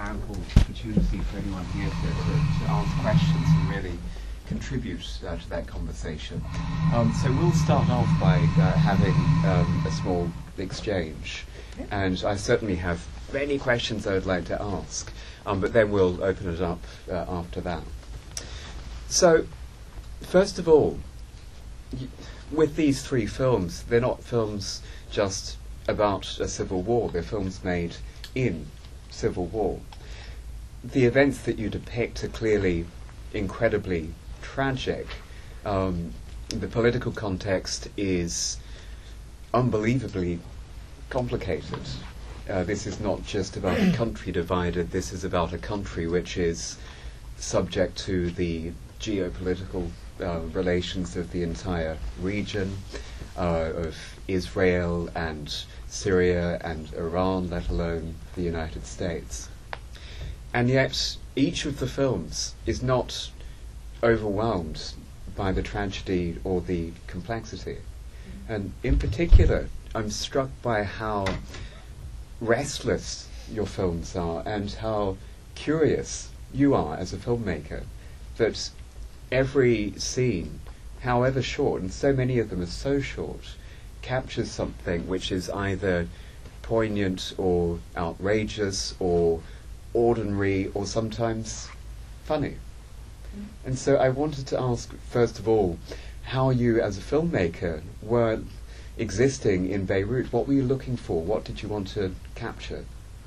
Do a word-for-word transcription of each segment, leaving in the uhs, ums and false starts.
ample opportunity for anyone here to, to, to ask questions and really contribute uh, to that conversation. Um, so we'll start off by uh, having um, a small exchange, and I certainly have many questions I would like to ask, um, but then we'll open it up uh, after that. So, first of all, y- with these three films, they're not films just about a civil war, they're films made in civil war. The events that you depict are clearly incredibly tragic. Um, the political context is unbelievably complicated. Uh, this is not just about a country divided, this is about a country which is subject to the geopolitical uh, relations of the entire region, uh, of Israel and Syria and Iran, let alone the United States. And yet, each of the films is not overwhelmed by the tragedy or the complexity. And in particular, I'm struck by how restless your films are and how curious you are as a filmmaker, that every scene, however short, and so many of them are so short, captures something which is either poignant or outrageous or ordinary or sometimes funny. And so I wanted to ask, first of all, how you as a filmmaker were existing in Beirut. What were you looking for? What did you want to capture?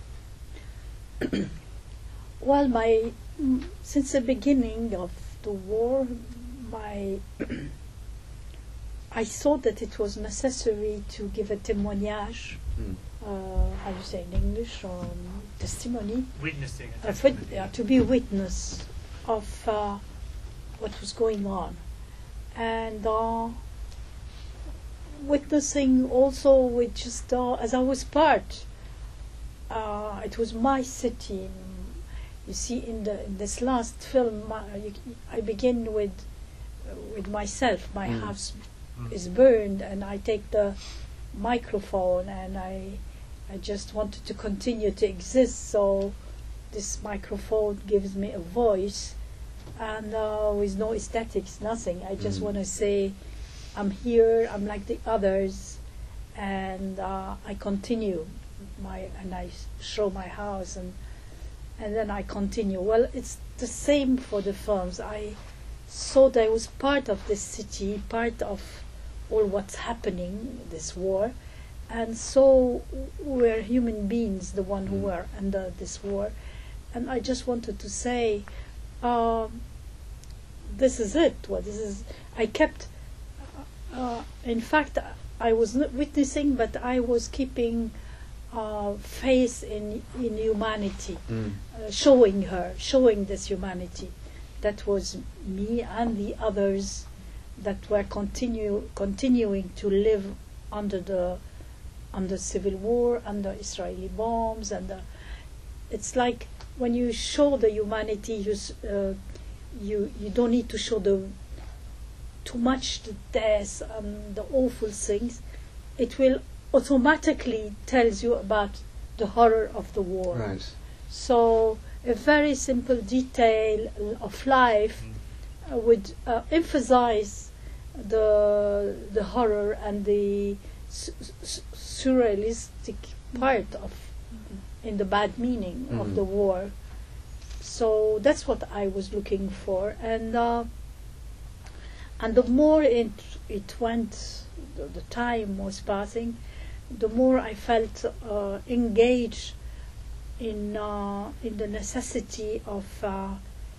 Well, my mm, since the beginning of the war, my I thought that it was necessary to give a témoignage. Mm. Uh, how do you say in English? Um, testimony. Witnessing. a Of it, testimony. uh, to be a witness of uh, what was going on, and uh, witnessing also with just uh, as I was part. Uh, it was my city. You see, in the in this last film, my, you, I begin with uh, with myself. My Mm. house Mm. is burned, and I take the microphone, and I I just wanted to continue to exist. So this microphone gives me a voice, and uh, with no aesthetics, nothing. I just Mm. want to say, I'm here. I'm like the others, and uh, I continue my and I s- show my house, and and then I continue. Well, it's the same for the films. I thought I was part of this city, part of all what's happening, this war, and so we're human beings, the one who Mm. were under this war, and I just wanted to say, um, this is it. Well, this is. I kept. Uh, in fact, I was not witnessing, but I was keeping uh, faith in in humanity, Mm. uh, showing her, showing this humanity. That was me and the others that were continue continuing to live under the under civil war, under Israeli bombs, and the, it's like when you show the humanity, you s- uh, you you don't need to show the too much the death and the awful things. It will automatically tells you about the horror of the war. Right. So a very simple detail of life uh, would uh, emphasize the the horror and the su- su- surrealistic part of, in the bad meaning Mhm. of the war. So that's what I was looking for, and uh, and the more it it went, the, the time was passing, the more I felt uh, engaged in uh, in the necessity of. Uh,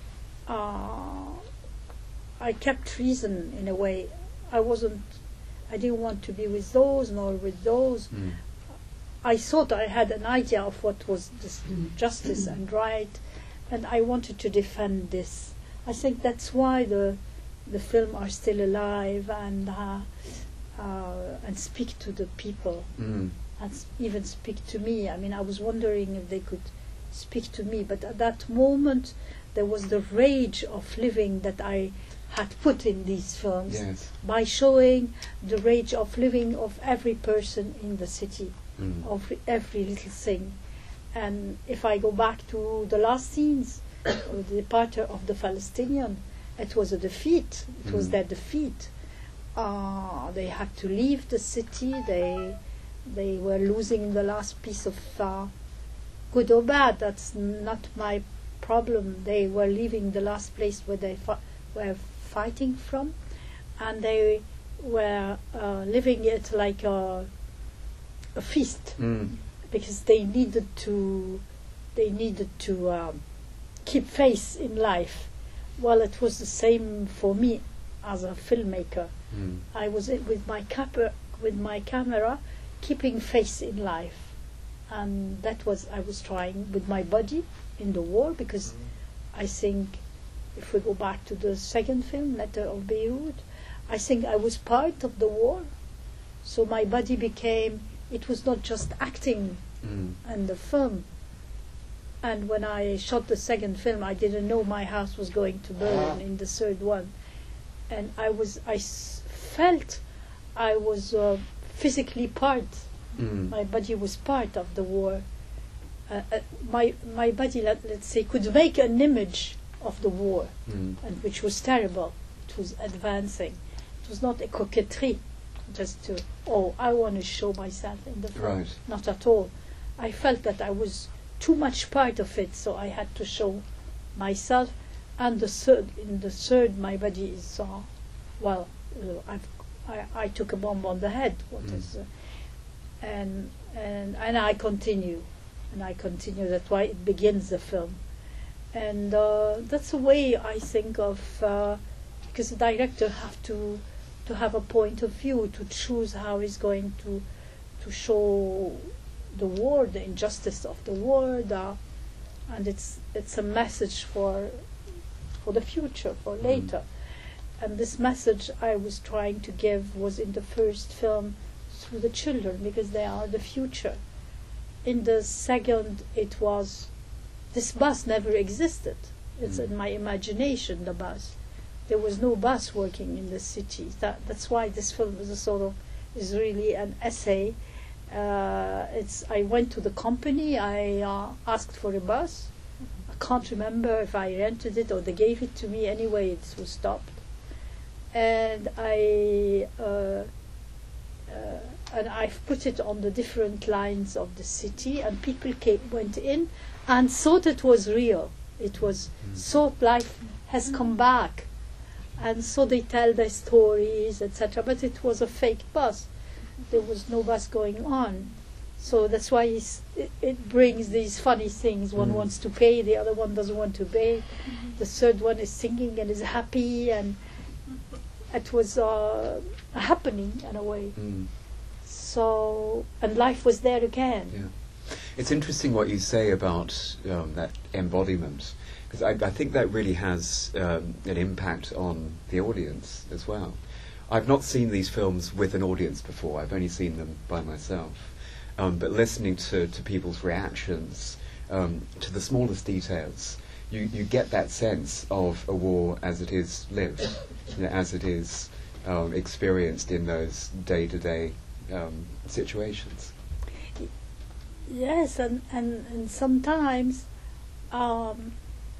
uh, I kept reason in a way. I wasn't. I didn't want to be with those nor with those. Mm. I thought I had an idea of what was this justice and right, and I wanted to defend this. I think that's why the the film are still alive and uh, uh, and speak to the people Mm. and s- even speak to me. I mean, I was wondering if they could speak to me, but at that moment there was the rage of living that I had put in these films Yes. by showing the rage of living of every person in the city, Mm. of every little thing. And if I go back to the last scenes, of the departure of the Palestinian, it was a defeat. It mm. was their defeat. Uh, they had to leave the city. They they were losing the last piece of uh, good or bad. That's not my problem. They were leaving the last place where they fi- were fighting from, and they were uh, living it like a, a feast mm. because they needed to they needed to um, keep faith in life. Well, it was the same for me as a filmmaker. Mm. I was in with my cap- with my camera, keeping faith in life, and that was I was trying with my body in the war, because I think if we go back to the second film, Letter of Beirut, I think I was part of the war, so my body became. It was not just acting mm. in the film. And when I shot the second film, I didn't know my house was going to burn in the third one, and I was I s- felt I was uh, physically part. Mm. My body was part of the war. Uh, uh, my my body, let, let's say, could make an image of the war, mm. and which was terrible. It was advancing. It was not a coquetry, just to oh I want to show myself in the film. Right. Not at all. I felt that I was too much part of it, so I had to show myself. And the third, in the third, my body is uh, well. Uh, I've, I I took a bomb on the head. What Mm. is, uh, and and and I continue, and I continue. That's why it begins the film, and uh, that's the way I think of. Uh, because the director have to to have a point of view, to choose how he's going to to show the war, the injustice of the war, the, and it's it's a message for for the future, for Mm. later. And this message I was trying to give was in the first film through the children, because they are the future. In the second, it was this bus never existed. It's Mm. in my imagination, the bus. There was no bus working in the city. That that's why this film is a sort of is really an essay. Uh, it's I went to the company. I uh, asked for a bus. I can't remember if I rented it or they gave it to me. Anyway, it was stopped, and I uh, uh, and I've put it on the different lines of the city, and people came, went in and thought it was real. It was Mm. thought life has come back, and so they tell their stories, et cetera. But it was a fake bus. There was no bus going on. So that's why it's, it, it brings these funny things. One Mm. wants to pay, the other one doesn't want to pay. The third one is singing and is happy, and it was uh, a happening in a way. Mm. So, and life was there again. Yeah. It's interesting what you say about um, that embodiment, because I, I think that really has um, an impact on the audience as well. I've not seen these films with an audience before. I've only seen them by myself. Um, but listening to, to people's reactions um, to the smallest details, you, you get that sense of a war as it is lived, you know, as it is um, experienced in those day-to-day um, situations. Yes, and, and, and sometimes, um,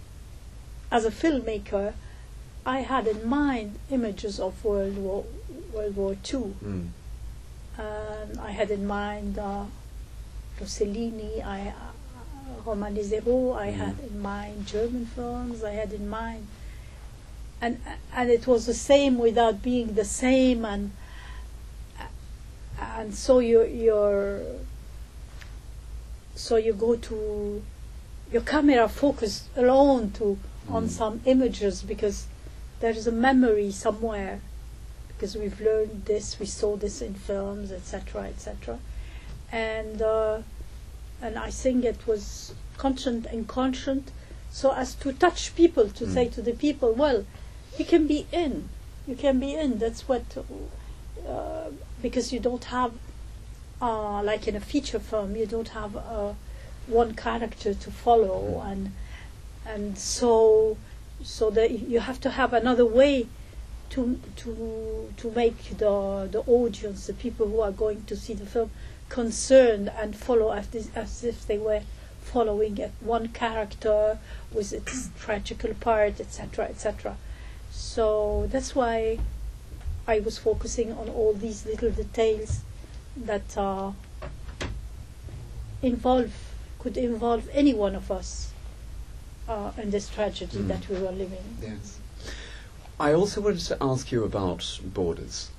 as a filmmaker, I had in mind images of World War World War Two, Mm. and I had in mind uh, Rossellini, I uh, Romani Zero. I Mm. had in mind German films. I had in mind, and and it was the same without being the same, and and so you you're so you go to your camera focus alone to on Mm. some images, because there is a memory somewhere, because we've learned this, we saw this in films, et cetera, et cetera, and uh, and I think it was conscient and conscient, so as to touch people, to Mm. say to the people, well, you can be in, you can be in. That's what, uh, because you don't have, uh, like in a feature film, you don't have uh, one character to follow, Mm. and and so. So that you have to have another way to to to make the the audience, the people who are going to see the film, concerned and follow as, this, as if they were following it, one character with its tragical part, et cetera, et cetera. So that's why I was focusing on all these little details that uh, involve could involve any one of us uh, in this tragedy Mm. that we were living. Yes. I also wanted to ask you about borders.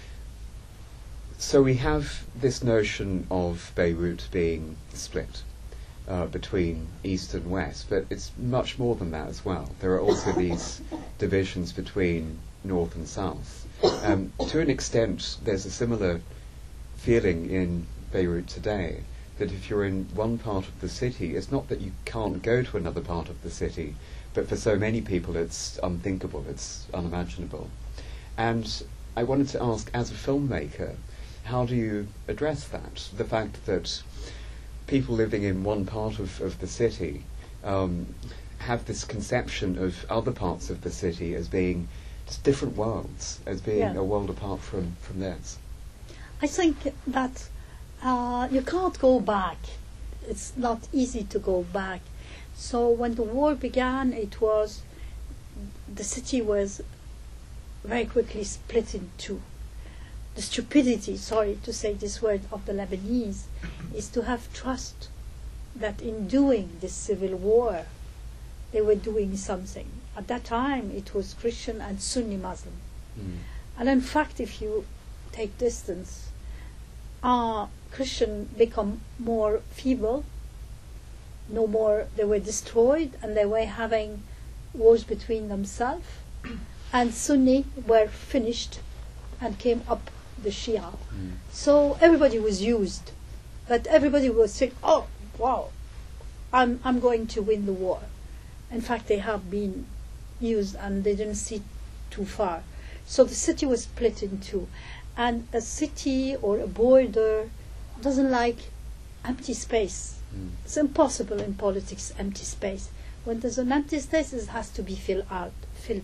So we have this notion of Beirut being split uh, between East and West, but it's much more than that as well. There are also these divisions between North and South. Um, to an extent, there's a similar feeling in Beirut today, that if you're in one part of the city, it's not that you can't go to another part of the city, but for so many people it's unthinkable, it's unimaginable. And I wanted to ask, as a filmmaker, how do you address that? The fact that people living in one part of, of the city um, have this conception of other parts of the city as being just different worlds, as being Yeah. a world apart from, from theirs. I think that uh, you can't go back. It's not easy to go back. So when the war began, it was the city was very quickly split in two. The stupidity, sorry to say this word, of the Lebanese is to have trust that in doing this civil war, they were doing something. At that time, it was Christian and Sunni Muslim. Mm. And in fact, if you take distance, uh, Christian become more feeble, no more, they were destroyed, and they were having wars between themselves, and Sunni were finished and came up the Shia. Mm. So everybody was used, but everybody was saying, oh, wow, I'm, I'm going to win the war. In fact, they have been used and they didn't see too far. So the city was split in two. And a city or a border doesn't like empty space. Mm. It's impossible in politics, empty space. When there's an empty space, it has to be filled out, filled.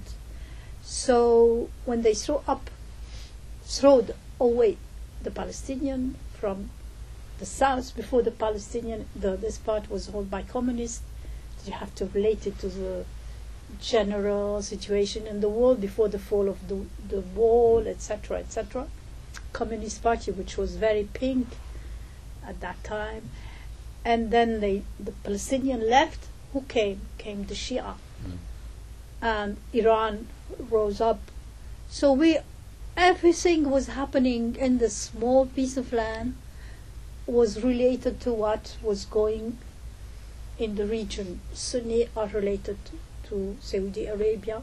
So when they throw up, throwed away the Palestinian from the south, before the Palestinian, the, this part was held by communists, you have to relate it to the general situation in the world before the fall of the, the wall, et cetera, et cetera. Communist Party, which was very pink at that time, and then they, the Palestinian left. Who came? Came the Shia, Mm. and Iran rose up. So we, everything was happening in this small piece of land was related to what was going in the region. Sunni are related to Saudi Arabia.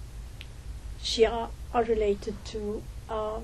Shia are related to uh,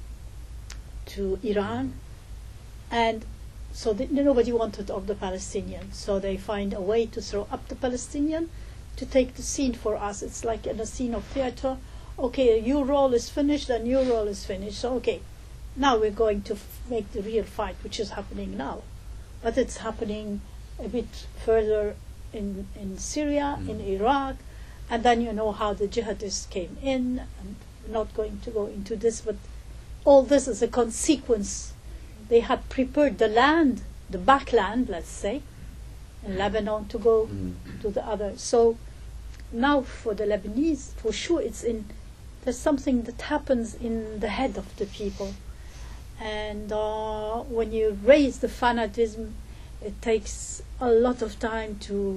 to Iran, and so the, nobody wanted of the Palestinians. So they find a way to throw up the Palestinian to take the scene for us. It's like in a scene of theater. Okay, your role is finished, and your role is finished. So okay, now we're going to f- make the real fight, which is happening now, but it's happening a bit further in in Syria, Mm. in Iraq, and then you know how the jihadists came in. And I'm not going to go into this, but all this is a consequence. They had prepared the land, the backland, let's say, in Lebanon to go Mm. to the other. So now for the Lebanese, for sure, it's in there's something that happens in the head of the people, and uh, when you raise the fanatism, it takes a lot of time to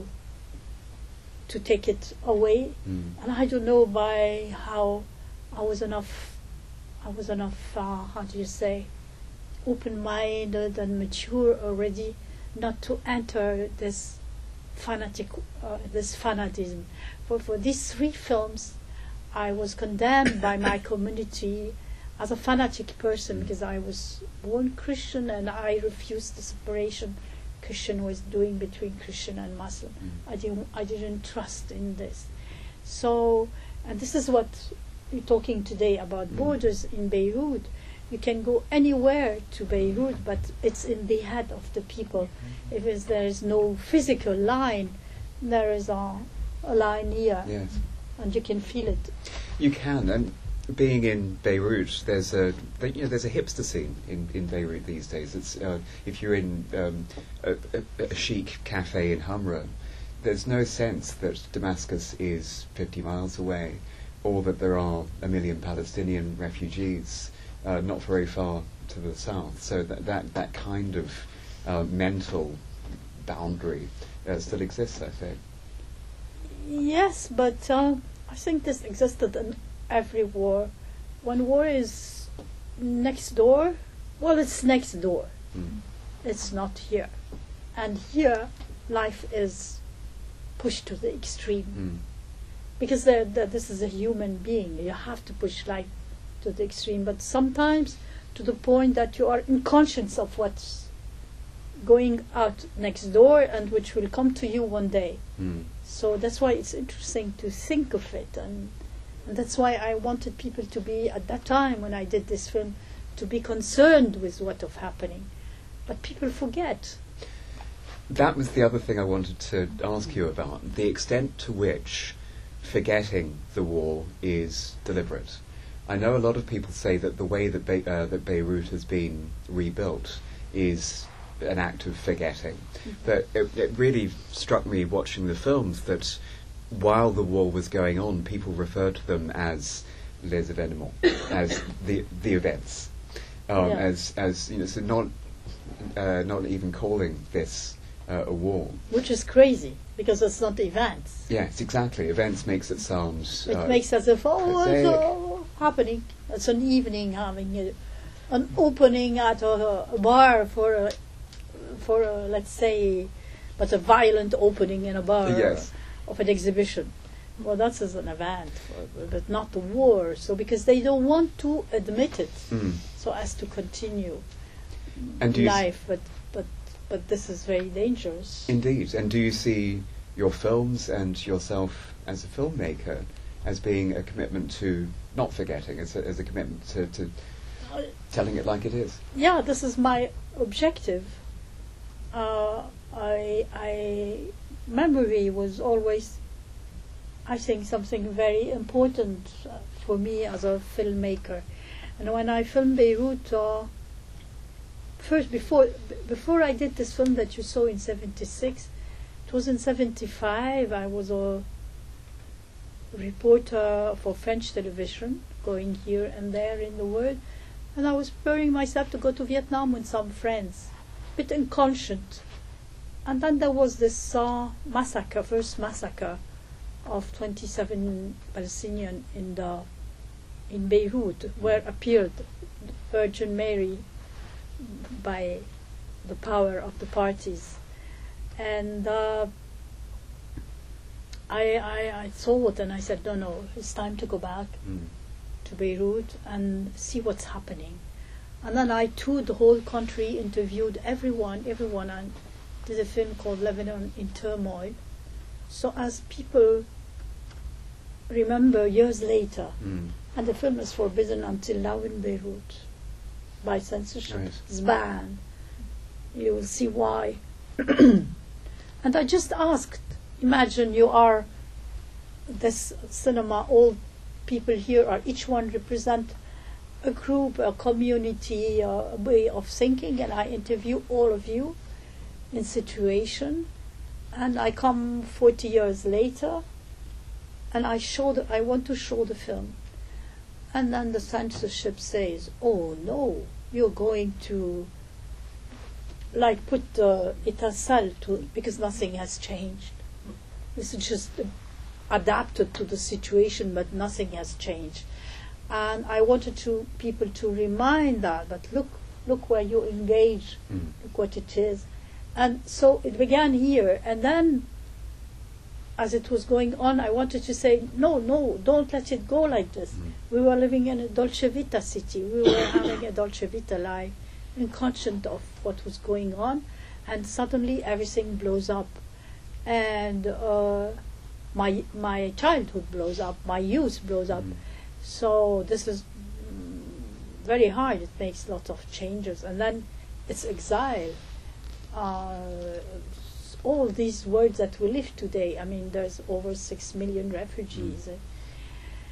to take it away. Mm. And I don't know by how I was enough, I was enough, uh, how do you say, open-minded and mature already not to enter this fanatic, uh, this fanatism. For, for these three films, I was condemned by my community as a fanatic person because I was born Christian and I refused the separation Christian was doing between Christian and Muslim. Mm. I didn't, I didn't trust in this. So, and this is what you're talking today about Mm. borders in Beirut. You can go anywhere to Beirut, but it's in the head of the people. If it's, there is no physical line, there is a, a line here, Yes. and you can feel it. You can, and being in Beirut, there's a you know there's a hipster scene in, in Beirut these days. It's uh, if you're in um, a, a, a chic cafe in Hamra, there's no sense that Damascus is fifty miles away, or that there are a million Palestinian refugees uh, not very far to the south. So that that, that kind of uh, mental boundary uh, still exists, I think. Yes, but uh, I think this existed in every war. When war is next door, well, it's next door. Mm. It's not here. And here, life is pushed to the extreme. Mm. Because they're, they're, this is a human being. You have to push life to the extreme. But sometimes to the point that you are unconscious of what's going out next door and which will come to you one day. Mm. So that's why it's interesting to think of it, and, and that's why I wanted people to be, at that time when I did this film, to be concerned with what was happening. But people forget. That was the other thing I wanted to ask you about, the extent to which forgetting the war is deliberate. I know a lot of people say that the way that, Be- uh, that Beirut has been rebuilt is an act of forgetting. But it, it really struck me watching the films that while the war was going on, people referred to them as les événements, as the the events, um, Yeah. as as you know, so not uh, not even calling this uh, a war. Which is crazy, because it's not events. Yes, exactly. Events makes it sound. It uh, makes as if, oh, it's prosaic. uh, happening. It's an evening having a, an opening at a, a bar for a, for a, let's say, but a violent opening in a bar Yes. of an exhibition. Well, that's as an event, for, but not the war. So because they don't want to admit it, Mm. so as to continue And do you s- life. But but but this is very dangerous. Indeed. And do you see your films and yourself as a filmmaker as being a commitment to not forgetting, as a, as a commitment to, to Uh, telling it like it is? yeah, this is my objective. Uh, I, I, memory was always, I think, something very important uh, for me as a filmmaker. And when I filmed Beirut, uh, first before b- before I did this film that you saw in seventy-six, it was in seventy-five. I was a reporter for French television, going here and there in the world. And I was preparing myself to go to Vietnam with some friends, a bit inconscient. And then there was this uh, massacre, first massacre of twenty-seven Palestinians in the in Beirut, where appeared Virgin Mary by the power of the parties. And uh, I, I I thought, and I said, no, no, it's time to go back Mm. to Beirut and see what's happening. And then I toured the whole country, interviewed everyone, everyone, and did a film called Lebanon in Turmoil. So as people remember years later, Mm. and the film is forbidden until now in Beirut by censorship. Right. It's banned. You will see why. And I just asked, imagine you are this cinema, all people here are, each one represent a group, a community, a way of thinking, and I interview all of you in situation, and I come forty years later, and I show the, I want to show the film, and then the censorship says, oh no, you're going to like put the étincelle to, because nothing has changed. This is just adapted to the situation, but nothing has changed. And I wanted to people to remind that, but look, look where you engage, Mm. look what it is. And so it began here, and then as it was going on, I wanted to say, no, no, don't let it go like this. Mm. We were living in a Dolce Vita city. We were having a Dolce Vita life, unconscious of what was going on, and suddenly everything blows up. And uh, my my childhood blows up, my youth blows up. Mm. So this is mm, very hard. It makes lots of changes, and then it's exile. Uh, all these words that we live today. I mean, there's over six million refugees.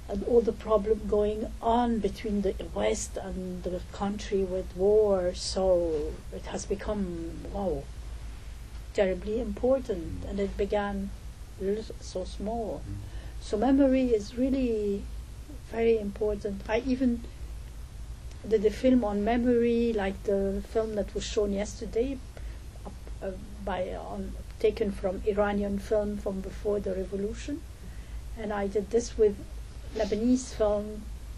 and all the problem going on between the West and the country with war. So it has become, wow, terribly important, and it began little, so small. Mm. So memory is really very important. I even did a film on memory, like the film that was shown yesterday, uh, uh, by on taken from Iranian film from before the revolution, and I did this with Lebanese film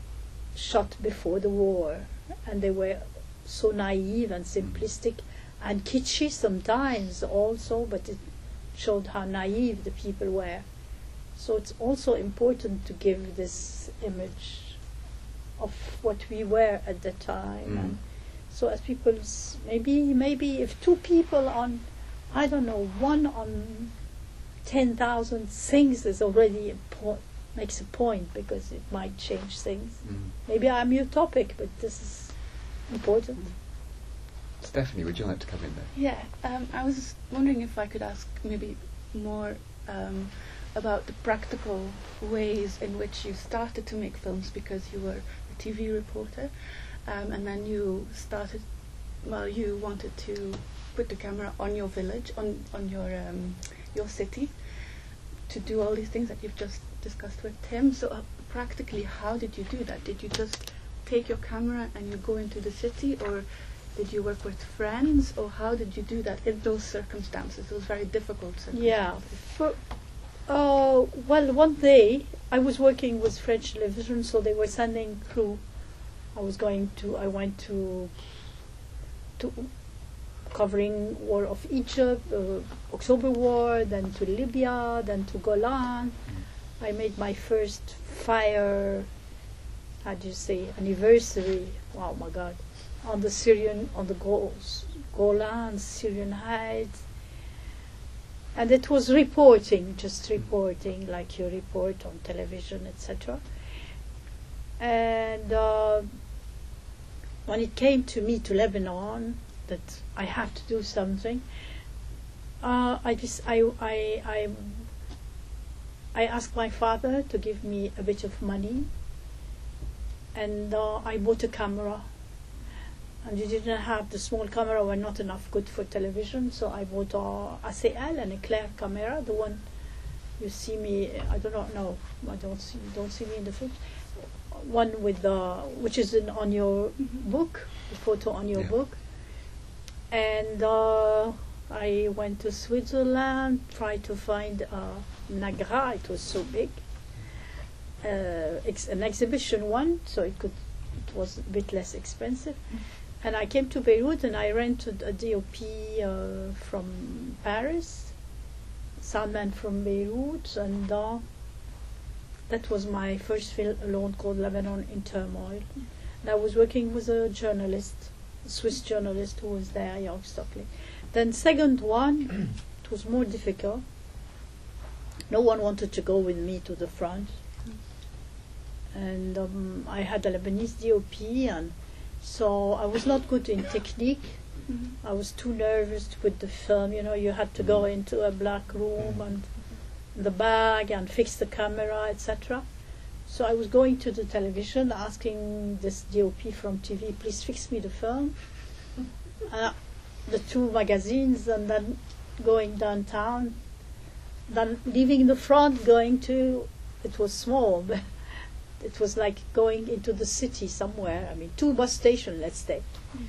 shot before the war, and they were so naive and simplistic and kitschy sometimes also, but it showed how naive the people were. So it's also important to give this image of what we were at the time. Mm. And so as people, s- maybe maybe if two people on, I don't know, one on ten thousand things is already a po- makes a point, because it might change things. Mm. Maybe I'm utopic, but this is important. Stephanie, would you like to come in there? Yeah, um, I was wondering if I could ask maybe more um, about the practical ways in which you started to make films, because you were a T V reporter, um, and then you started, well, you wanted to put the camera on your village, on, on your, um, your city, to do all these things that you've just discussed with Tim. So uh, practically, how did you do that? Did you just take your camera and you go into the city, or did you work with friends, or how did you do that in those circumstances, those very difficult circumstances? Yeah. For, uh, well, one day I was working with French television, so they were sending crew. I was going to, I went to, to covering War of Egypt, uh, October War, then to Libya, then to Golan. I made my first fire, how do you say, anniversary, oh my God, on the Syrian, on the Gols, Golan, Syrian Heights. And it was reporting, just reporting, like you report on television, et cetera. And uh, when it came to me to Lebanon, that I have to do something, uh, I just I I I I asked my father to give me a bit of money, and uh, I bought a camera. And you didn't have the small camera, were not enough good for television, so I bought a A C L and a Claire camera, the one you see me. I do not know. I don't see. You don't see me in the film. One with the which is in, on your Mhm. book, the photo on your Yeah. book. And uh, I went to Switzerland, tried to find uh, Nagra. It was so big. Uh, ex- an exhibition one, so it could. It was a bit less expensive. And I came to Beirut and I rented a D O P uh, from Paris, soundman from Beirut, and uh, that was my first film alone, called Lebanon in Turmoil. And I was working with a journalist, a Swiss journalist who was there, Jörg Stockley. Then second one, it was more difficult. No one wanted to go with me to the front. And um, I had a Lebanese D O P, and so I was not good in technique. Mhm. I was too nervous to put the film. You know, you had to go into a black room and the bag and fix the camera, et cetera. So I was going to the television asking this D O P from T V, please fix me the film. Uh, the two magazines, and then going downtown. Then leaving the front, going to, it was small, but it was like going into the city somewhere. I mean, two bus stations, let's say.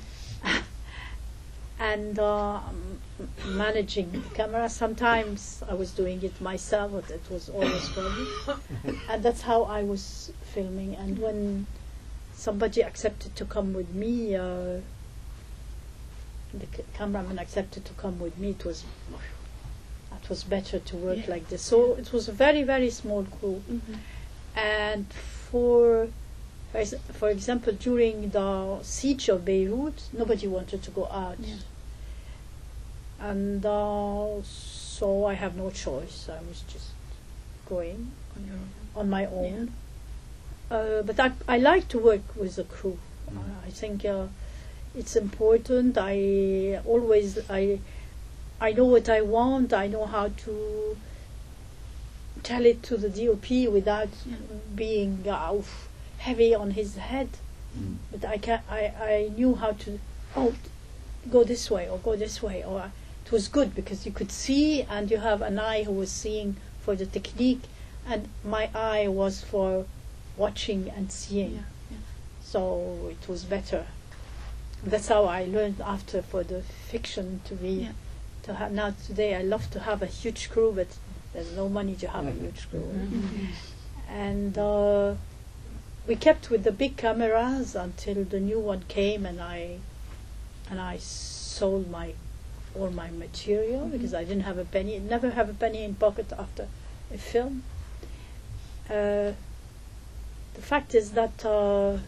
And uh, m- managing the camera. Sometimes I was doing it myself, but it was always problem. And that's how I was filming. And when somebody accepted to come with me, uh, the c- cameraman accepted to come with me, it was it was better to work Yeah. like this. So it was a very, very small crew. Mhm. And for for ex- for example, during the siege of Beirut, nobody wanted to go out. Yeah. And uh, so I have no choice. I was just going On your own. on my own. Uh, but I, I like to work with a crew. Mm. Uh, I think uh, it's important. I always I I know what I want. I know how to tell it to the D O P without Yeah. being uh, oof, heavy on his head. Mm. But I, ca- I I knew how to oh go this way or go this way, or it was good because you could see and you have an eye who was seeing for the technique, and my eye was for watching and seeing. Yeah, yeah. So it was better. That's how I learned after for the fiction to be Yeah. to have. Now today I love to have a huge crew, but there's no money to have a huge crew. And uh, we kept with the big cameras until the new one came, and I and I sold my all my material Mhm. because I didn't have a penny. Never have a penny in pocket after a film. Uh, the fact is that uh,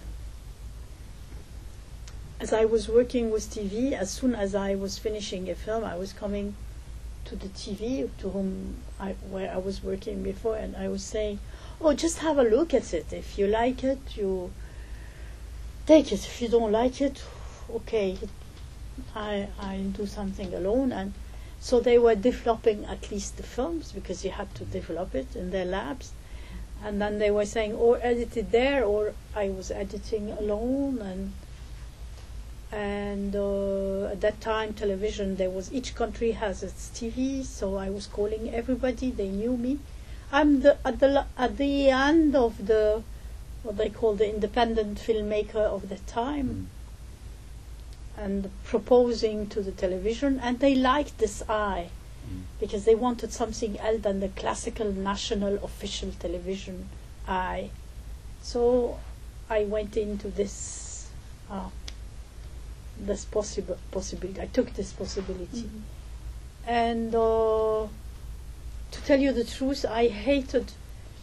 as I was working with T V, as soon as I was finishing a film, I was coming to the T V to whom I where I was working before, and I was saying, "Oh, just have a look at it. If you like it, you take it. If you don't like it, okay, I I do something alone." And so they were developing at least the films because you had to develop it in their labs. And then they were saying, or edit it there, or I was editing alone. And and uh, at that time, television, there was each country has its T V, so I was calling everybody. They knew me. I'm the at the la- at the end of the what they call the independent filmmaker of the time, Mm. and proposing to the television, and they liked this eye Mm. because they wanted something else than the classical national official television eye. So I went into this uh, this possible possibility. I took this possibility, Mhm. and uh, to tell you the truth, I hated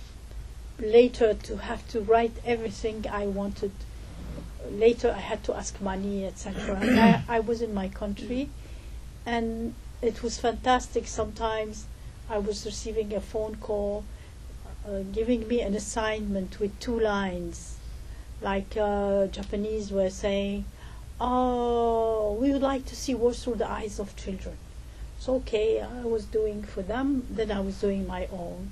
later to have to write everything I wanted. Later, I had to ask money, et cetera. I, I was in my country, and it was fantastic. Sometimes I was receiving a phone call uh, giving me an assignment with two lines, like uh, Japanese were saying, "Oh, we would like to see war through the eyes of children." So okay, I was doing for them. Then I was doing my own,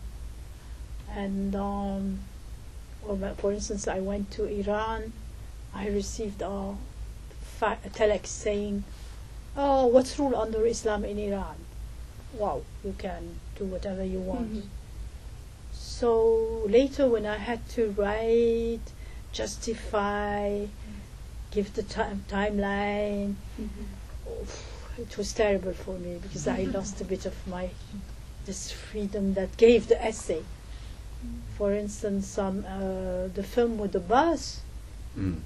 and um, well, for instance, I went to Iran. I received a, fa- a telex saying, "Oh, what's rule under Islam in Iran?" Wow, you can do whatever you want. Mhm. So later, when I had to write, justify, give the time timeline, Mhm. oof, it was terrible for me because I lost a bit of my this freedom that gave the essay. For instance, um, uh, the film with the bus. Mm.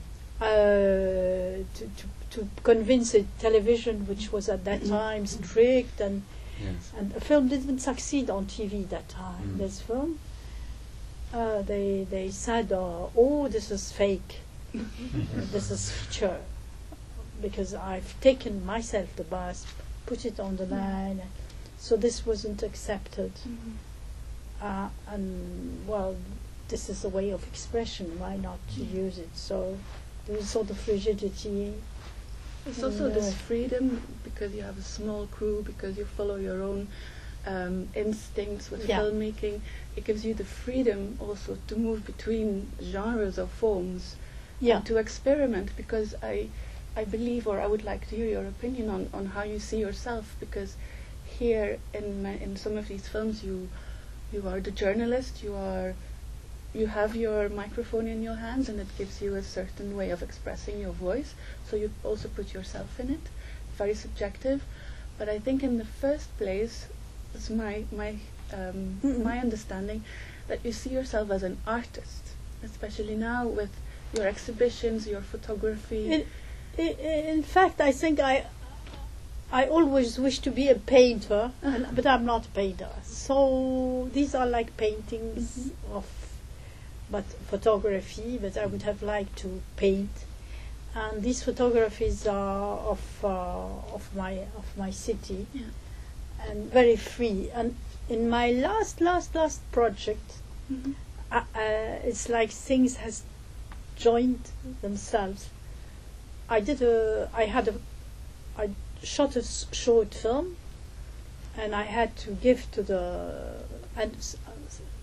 Uh, to, to to convince a television which was at that time strict, and Yes. and a film didn't succeed on T V that time. Mm. This film, uh, they they said, uh, "Oh, this is fake. This is feature," because I've taken myself the bus, put it on the line, so this wasn't accepted. Mhm. Uh, and well, this is a way of expression. Why not to use it? So there is sort of rigidity. It's also this No. freedom because you have a small crew, because you follow your own um, instincts with Yeah. filmmaking. It gives you the freedom also to move between genres or forms Yeah. and to experiment. Because I, I believe, or I would like to hear your opinion on, on how you see yourself. Because here in ma- in some of these films, you you are the journalist. You are you have your microphone in your hands, and it gives you a certain way of expressing your voice. So you also put yourself in it. Very subjective, but I think in the first place, it's my my um, Mm-mm. my understanding that you see yourself as an artist, especially now with your exhibitions, your photography. In, in, in fact, I think I I always wish to be a painter, and, but I'm not a painter. So these are like paintings Mhm. of, but photography. But I would have liked to paint, and these photographies are of uh, of my of my city, Yeah. and very free. And in my last last last project, Mhm. uh, uh, it's like things has joined themselves. I did a, I had a, I shot a s- short film, and I had to give to the, and s-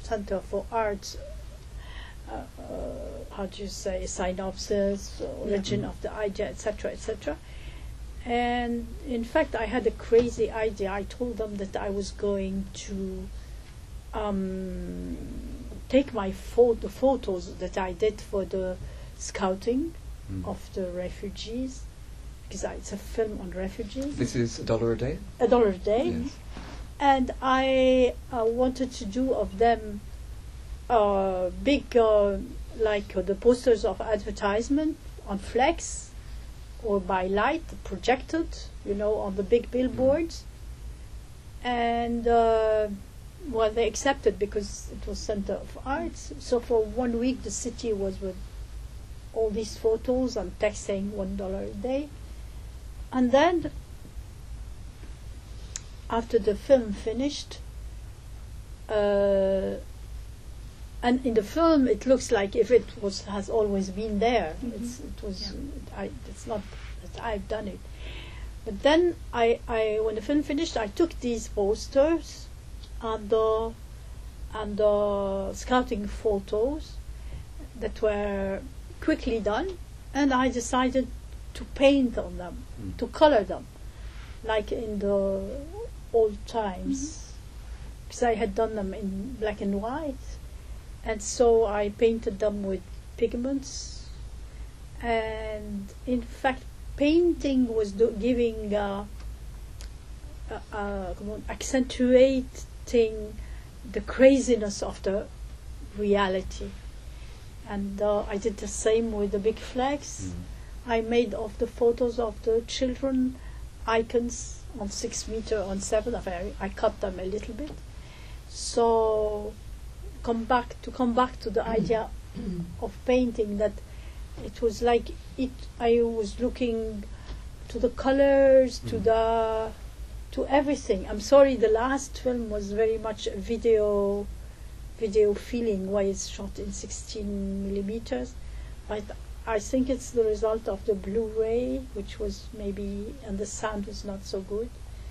Center for Arts, uh, uh, how do you say, synopsis, origin Yeah. of the idea, et cetera, et cetera. And in fact, I had a crazy idea. I told them that I was going to um, take my pho- the photos that I did for the scouting Mm. of the refugees, because I, it's a film on refugees, This is a dollar a day? a dollar a day. Yes. And I uh, wanted to do of them uh, big, uh, like uh, the posters of advertisement on flex or by light projected, you know, on the big billboards. And uh, well, they accepted because it was Center of Arts. So for one week, the city was with all these photos and text saying one dollar a day. And then after the film finished, uh, and in the film it looks like if it was has always been there. Mhm. It's, it was. Yeah. I, it's not that I've done it. But then I, I, when the film finished, I took these posters and the and the scouting photos that were quickly done, and I decided to paint on them, Mm. to color them, like in the old times, because I had done them in black and white, and so I painted them with pigments, and in fact, painting was do- giving, uh, uh, uh, come on, accentuating the craziness of the reality. And uh, I did the same with the big flags. Mm. I made of the photos of the children icons on six meter on seven. I, I cut them a little bit. So come back to come back to the idea of painting, that it was like it. I was looking to the colors, to Mm. the to everything. I'm sorry, the last film was very much a video video feeling, why it's shot in sixteen millimeters. But I think it's the result of the Blu-ray, which was maybe, and the sound was not so good.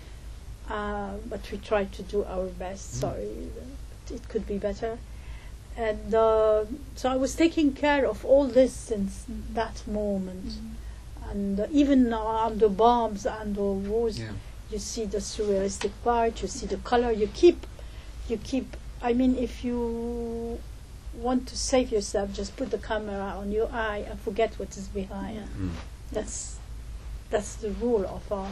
Uh, but we tried to do our best. Mm. Sorry, it could be better. And uh, so I was taking care of all this since Mhm. that moment. Mhm. And uh, even now on the bombs and the wars, Yeah. you see the surrealistic part, you see the color, you keep, you keep, I mean, if you want to save yourself, just put the camera on your eye and forget what is behind. Yeah. Mm. That's, that's the rule of uh,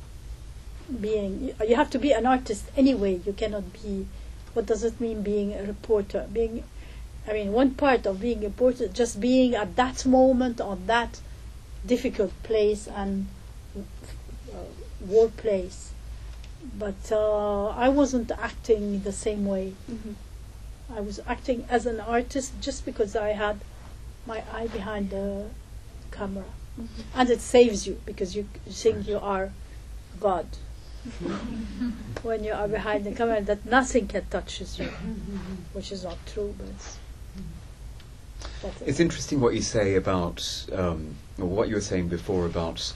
being, you, you have to be an artist anyway, you cannot be, what does it mean being a reporter? Being, I mean, one part of being a reporter, just being at that moment on that difficult place and uh, war place. But uh, I wasn't acting the same way. Mhm. I was acting as an artist just because I had my eye behind the camera. Mhm. And it saves you because you think you are God. When you are behind the camera, that nothing can touches you, which is not true, but it's, that is. It's interesting what you say about, um, or what you were saying before about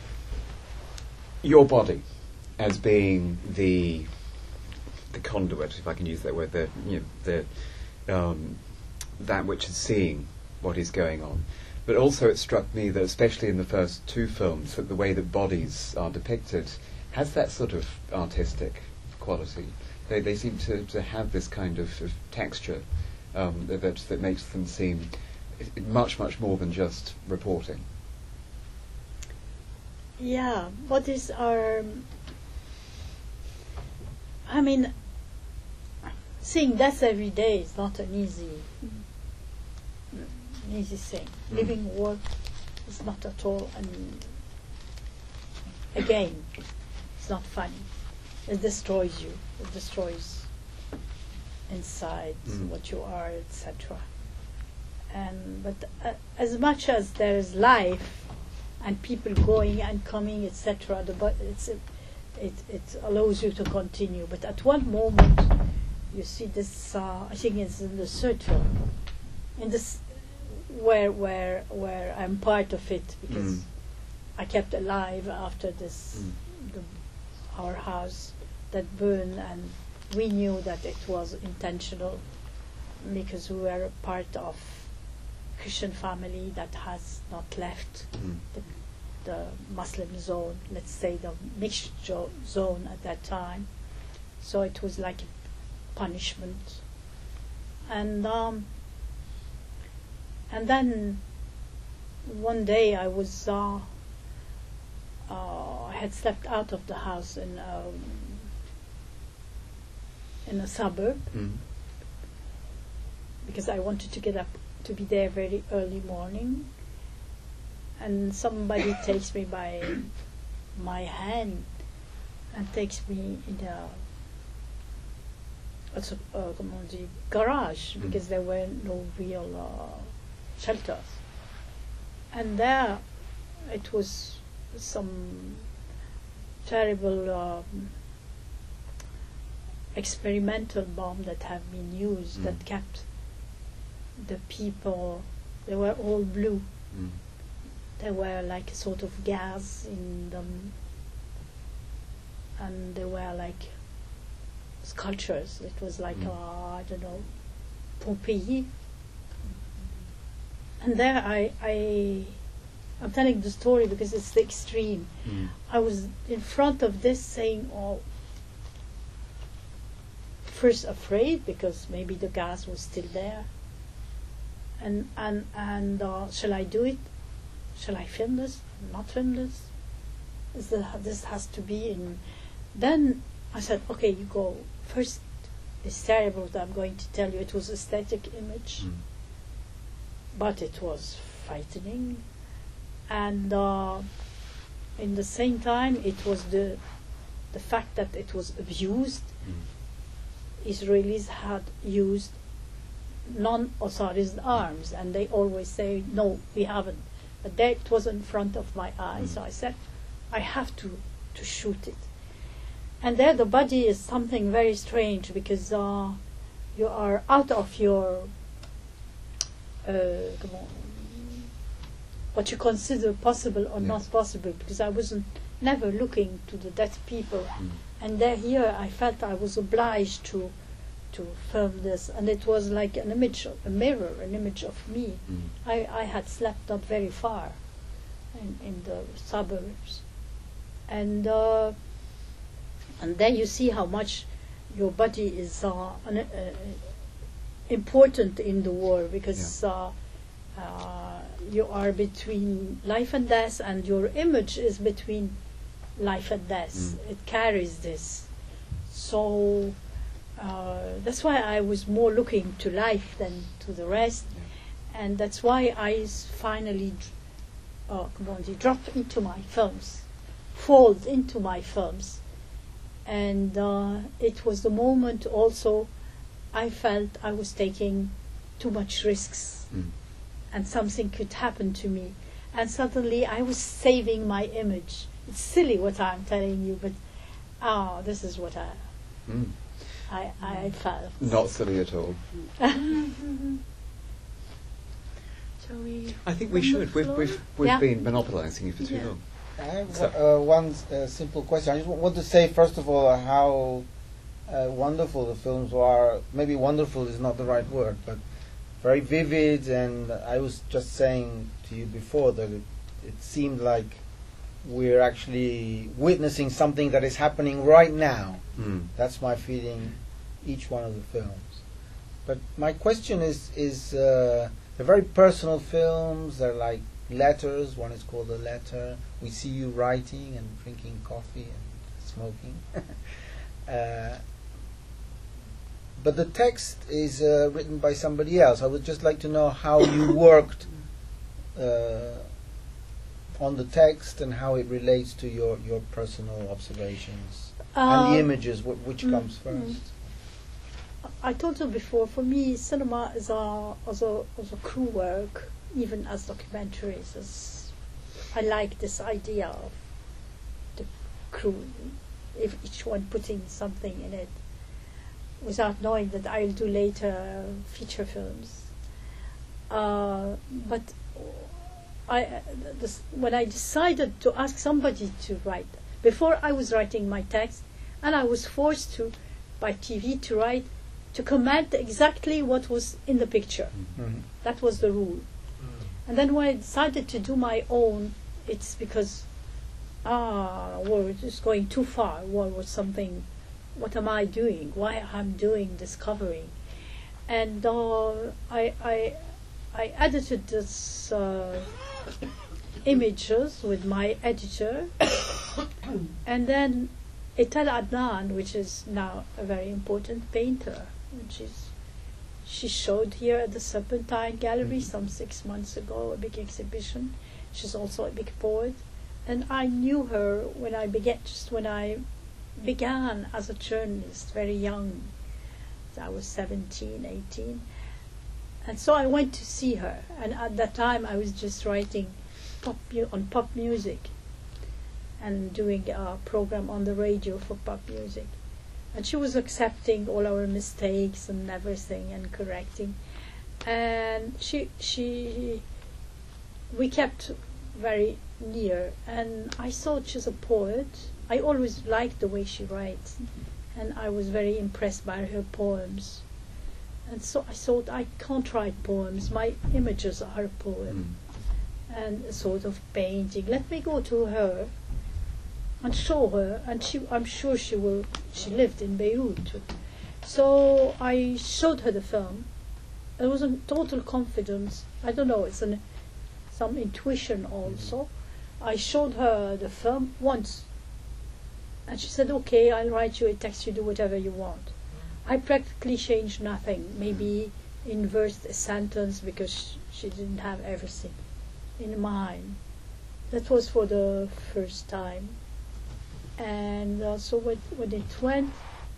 your body as being the the conduit, if I can use that word, the you know, the um, that which is seeing what is going on. But also, it struck me that, especially in the first two films, that the way that bodies are depicted has that sort of artistic quality. They they seem to, to have this kind of, of texture um, that that makes them seem much much more than just reporting. Yeah, bodies are. I mean, seeing death every day is not an easy, an easy thing. Mm. Living war is not at all an. Again, it's not funny. It destroys you. It destroys inside Mm. what you are, et cetera. And but uh, as much as there is life and people going and coming, et cetera, the but it's it, it it allows you to continue. But at one moment, you see this. Uh, I think it's in the third film, in this where where where I'm part of it because Mm. I kept alive after this Mm. the, our house that burned, and we knew that it was intentional. because we were a part of Christian family that has not left Mm. the, the Muslim zone, let's say the mixed jo- zone at that time. So it was like a punishment. And um, and then one day I was uh, uh, I had slept out of the house in um, in a suburb Mm. because I wanted to get up to be there very early morning, and somebody takes me by my hand and takes me in a, a, s- uh, comment on dit, garage, Mm. because there were no real uh, shelters. And there it was some terrible um, experimental bomb that have been used Mm. that kept the people, they were all blue. Mm. There were like a sort of gas in them, and they were like sculptures. It was like, Mm. uh, I don't know, Pompeii. And there I, I, I'm telling the story because it's the extreme. Mm. I was in front of this saying, oh, first afraid because maybe the gas was still there. And and and uh, shall I do it? Shall I film this? Not film this? Is that this has to be in? Then I said, okay, you go first. It's terrible that I'm going to tell you. It was a static image, Mm. but it was frightening, and uh, in the same time, it was the the fact that it was abused. Mm. Israelis had used non-authorized arms, and they always say, no, we haven't. But there it was in front of my eyes, Mm. so I said, I have to, to shoot it. And there the body is something very strange, because uh, you are out of your, uh, come on, what you consider possible or Yes. not possible, because I wasn't never looking to the dead people. Mm. And there here I felt I was obliged to to film this, and it was like an image, of, a mirror, an image of me. Mm. I, I had slept not very far in, in the suburbs. And uh, and then you see how much your body is uh, an, uh, important in the war, because uh, uh, you are between life and death, and your image is between life and death. Mm. It carries this. So uh, that's why I was more looking to life than to the rest. Yeah. And that's why I s- finally dr- uh, comment on dit, drop into my films, fold into my films. And uh, it was the moment also I felt I was taking too much risks, Mm. and something could happen to me. And suddenly I was saving my image. It's silly what I'm telling you, but ah, this is what I, Mm. I, I felt. Not silly at all. Shall we? I think we on the should. We've, floor? we've, we've Yeah. been monopolising you for too Yeah. long. I have So- uh, one uh, simple question. I just want to say, first of all, how uh, wonderful the films are. Maybe wonderful is not the right word, but very vivid. And I was just saying to you before that it, it seemed like we're actually witnessing something that is happening right now. Mm. That's my feeling, each one of the films. But my question is, is uh, they're very personal films. They're like letters. One is called a letter. We see you writing and drinking coffee and smoking. uh, but the text is uh, written by somebody else. I would just like to know how you worked uh, on the text and how it relates to your, your personal observations and the Uh, images. Wh- which mm, comes mm. first? I told you before, for me, cinema is a, as a, as a crew work, even as documentaries. As I like this idea of the crew, if each one putting something in it, without knowing that I'll do later feature films. Uh, but I, uh, this, when I decided to ask somebody to write, before I was writing my text, and I was forced to, by T V, to write to comment exactly what was in the picture. Mhm. That was the rule. And then when I decided to do my own, it's because, ah, war is going too far. War was something, what am I doing? Why I'm doing discovering? And uh, I, I, I edited this uh, images with my editor, and then Etel Adnan, which is now a very important painter, which is she showed here at the Serpentine Gallery some six months ago, a big exhibition. She's also a big poet. And I knew her when I began, just when I began as a journalist, very young. I was seventeen, eighteen. And so I went to see her. And at that time I was just writing pop mu- on pop music and doing a program on the radio for pop music. And she was accepting all our mistakes and everything and correcting. And she, she, we kept very near. And I thought she's a poet. I always liked the way she writes. And I was very impressed by her poems. And so I thought, I can't write poems. My images are a poem. Mm. And a sort of painting. Let me go to her and show her, and she, I'm sure she will. She lived in Beirut, so I showed her the film. It was a total confidence. I don't know. It's an some intuition also. I showed her the film once, and she said, "Okay, I'll write you a text. You do whatever you want." I practically changed nothing. Maybe inversed a sentence because she didn't have everything in mind. That was for the first time. And also when, when it went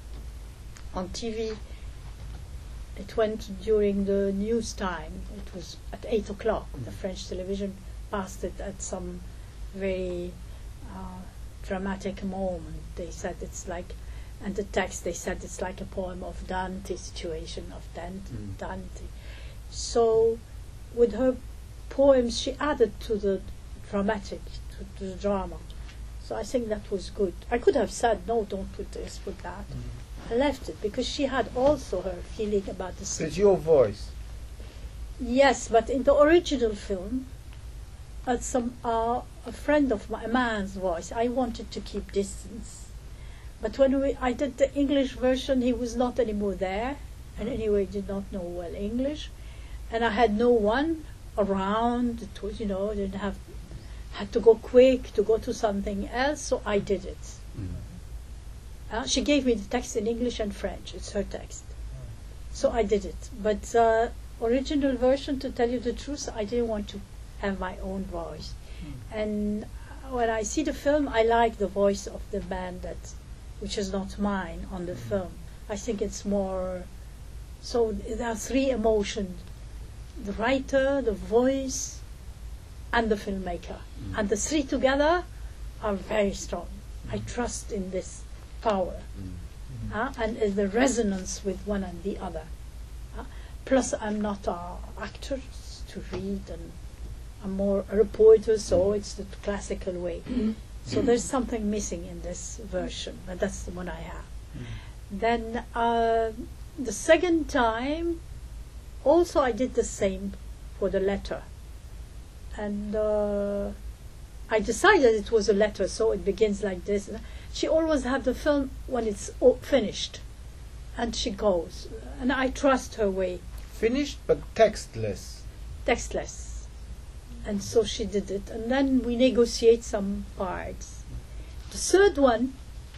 on T V, it went during the news time. It was at eight o'clock. The French television passed it at some very uh, dramatic moment. They said it's like, and the text they said it's like a poem of Dante, situation of Dante. Mm. Dante. So with her poems, she added to the dramatic, to, to the drama. So I think that was good. I could have said, no, don't put this, put that. Mm. I left it because she had also her feeling about the scene. It's your voice. Yes, but in the original film, uh, some uh, a friend of my, a man's voice, I wanted to keep distance. But when we, I did the English version, he was not anymore there, and anyway did not know well English. And I had no one around. It was, you know, didn't have... had to go quick to go to something else, so I did it. Mm. Uh, she gave me the text in English and French. It's her text. Mm. So I did it. But uh, original version, to tell you the truth, I didn't want to have my own voice. Mm. And when I see the film, I like the voice of the man that, which is not mine on the mm. film. I think it's more... So there are three emotions. The writer, the voice, and the filmmaker. Mm. And the three together are very strong. Mm. I trust in this power. Mm. Uh, and uh, the resonance with one and the other. Uh, plus I'm not an actor to read, and I'm more a reporter, so it's the classical way. So there's something missing in this version, but that's the one I have. Mm. Then uh, the second time, also I did the same for the letter. And uh, I decided it was a letter, so it begins like this. She always had the film when it's o- finished, and she goes. And I trust her way. Finished, but textless. Textless. And so she did it. And then we negotiate some parts. The third one,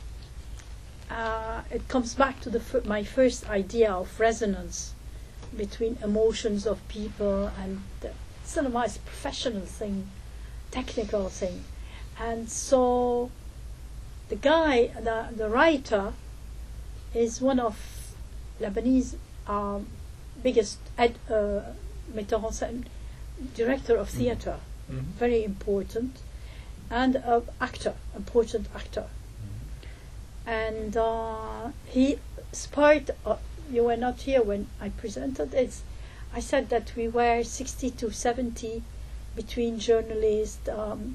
uh, it comes back to the fir- my first idea of resonance between emotions of people and the cinema is a professional thing, technical thing. And so the guy, the, the writer, is one of Lebanese um, biggest ed, uh, metteur en scène, director of theater, mm-hmm. very important, and an actor, important actor. Mm-hmm. And uh, he inspired, uh, you were not here when I presented it, I said that we were sixty to seventy between journalists, um,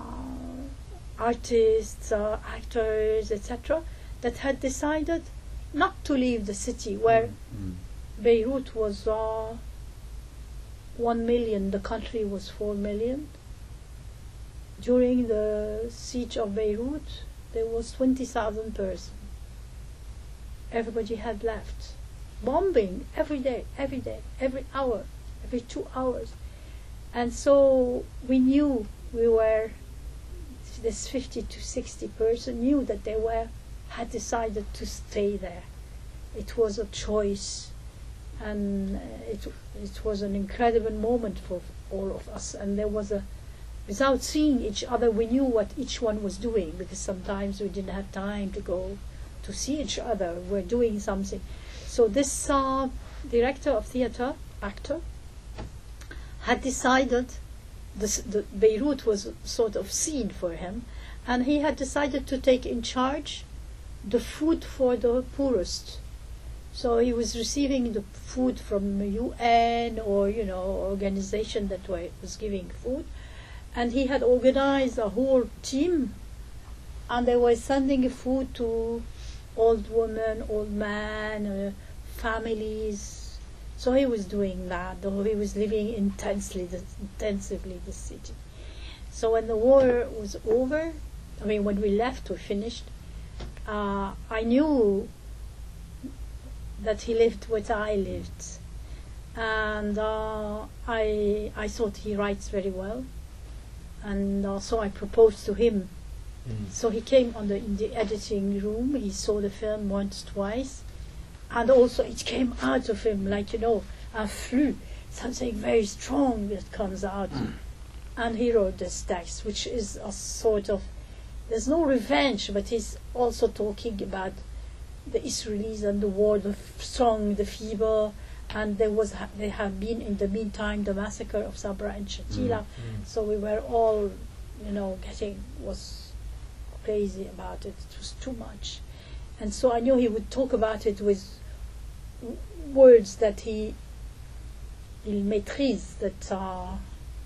uh, artists, uh, actors, et cetera, that had decided not to leave the city where Mm. Beirut was uh, one million, the country was four million. During the siege of Beirut, there was twenty thousand persons. Everybody had left. Bombing every day, every day, every hour, every two hours. And so we knew we were, this fifty to sixty person knew that they were, had decided to stay there. It was a choice, and uh, it, it was an incredible moment for all of us. And there was a, without seeing each other, we knew what each one was doing, because sometimes we didn't have time to go to see each other. We're doing something. So this uh, director of theater, actor, had decided, this, the Beirut was sort of scene for him, and he had decided to take in charge the food for the poorest. So he was receiving the food from the U N or, you know, organization that were, was giving food, and he had organized a whole team, and they were sending food to old women, old men, uh, families. So he was doing that, though he was living intensely, the, intensively the city. So when the war was over, I mean, when we left or finished, uh, I knew that he lived what I lived, and uh, I I thought he writes very well, and uh, so I proposed to him. Mm. So he came on the in the editing room. He saw the film once, twice, and also it came out of him like, you know, a flux, something very strong that comes out. Mm. And he wrote this text, which is a sort of, there's no revenge, but he's also talking about the Israelis and the war, the f- strong, the feeble, and there was ha- there have been in the meantime the massacre of Sabra and Shatila. Mm. Mm. So we were all, you know, getting was crazy about it. It was too much, and so I knew he would talk about it with w- words that he il maîtrise, that uh,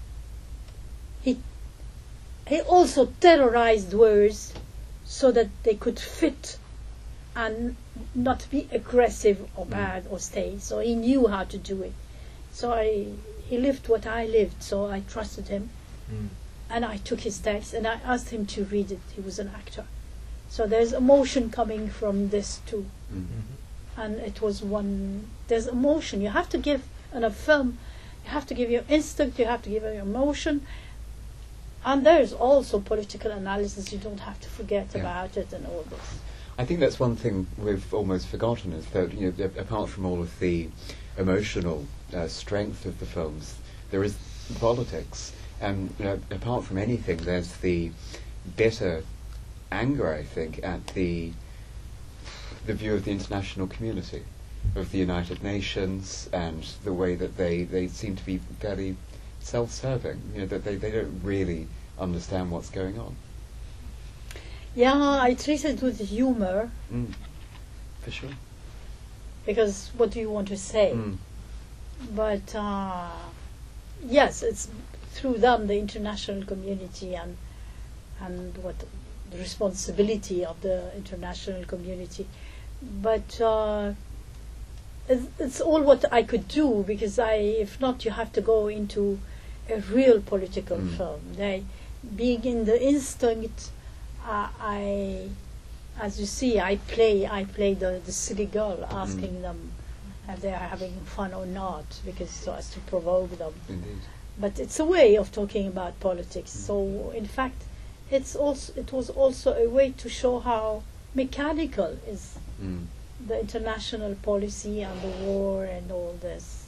he he also terrorized words so that they could fit and not be aggressive or bad or stay. So he knew how to do it. So I he lived what I lived, so I trusted him. Mm. And I took his text and I asked him to read it. He was an actor. So there's emotion coming from this too. Mm. Mhm. And it was one, there's emotion. You have to give, in a film, you have to give your instinct, you have to give your emotion. And there's also political analysis. You don't have to forget Yeah. about it and all this. I think that's one thing we've almost forgotten, is that, you know, a- apart from all of the emotional uh, strength of the films, there is politics, and you know, apart from anything, there's the bitter anger, I think, at the the view of the international community, of the United Nations, and the way that they, they seem to be fairly self-serving. You know, that they, they don't really understand what's going on. Yeah, I treat it with humor, Mm. For sure. because what do you want to say? Mm. But uh, yes, it's through them, the international community, and and what the responsibility of the international community. But uh, it's, it's all what I could do, because I, if not, you have to go into a real political Mm. film. They, being in the instinct, uh, I, as you see, I play, I play the, the silly girl, asking Mm. them if they are having fun or not, because so as to provoke them. Indeed. But it's a way of talking about politics. Mm. So, in fact, it's also it was also a way to show how mechanical is Mm. the international policy and the war and all this.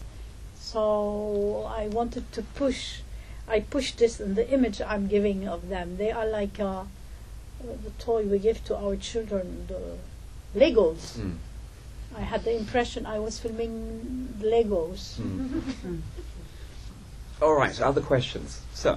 So I wanted to push. I pushed this in the image I'm giving of them. They are like uh, the toy we give to our children, the Legos. Mm. I had the impression I was filming Legos. Mm. All right, other questions? So,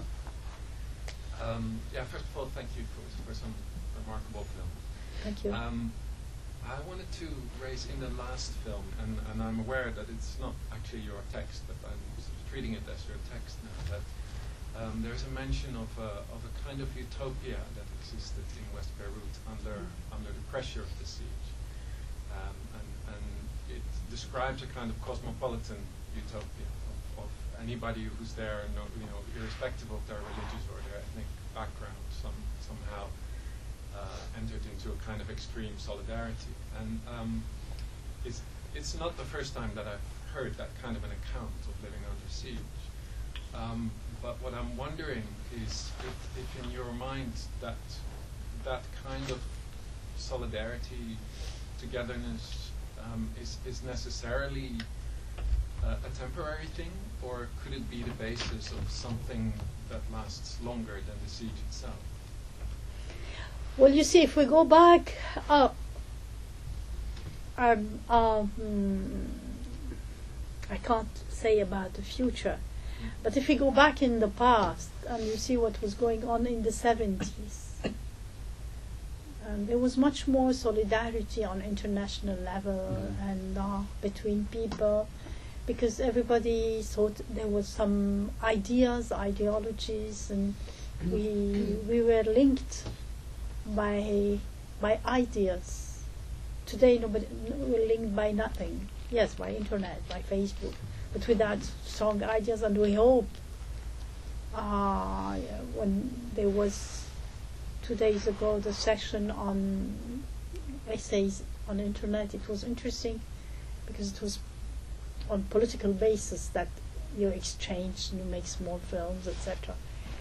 Um, yeah, first of all, thank you for, for some remarkable film. Thank you. Um, I wanted to raise in the last film, and, and I'm aware that it's not actually your text, but I'm sort of treating it as your text now, that um, there's a mention of a, of a kind of utopia that existed in West Beirut under, under the pressure of the siege. um, and, and it describes a kind of cosmopolitan utopia of, of anybody who's there, no, you know, irrespective of their religious or their ethnic background, some, somehow uh, entered into a kind of extreme solidarity. And um, it's, it's not the first time that I've heard that kind of an account of living under siege. Um, but what I'm wondering is if, if in your mind that that kind of solidarity, togetherness um, is, is necessarily uh, a temporary thing, or could it be the basis of something that lasts longer than the siege itself? Well, you see, if we go back, uh, um, um, I can't say about the future, but if we go back in the past and you see what was going on in the seventies, um, there was much more solidarity on international level mm. and uh, between people, because everybody thought there was some ideas, ideologies, and we we were linked by by ideas. Today, nobody we're linked by nothing. Yes, by internet, by Facebook, but without strong ideas. And we hope uh, yeah, when there was two days ago the session on essays on internet, it was interesting because it was on political basis that you exchange and you make small films, et cetera.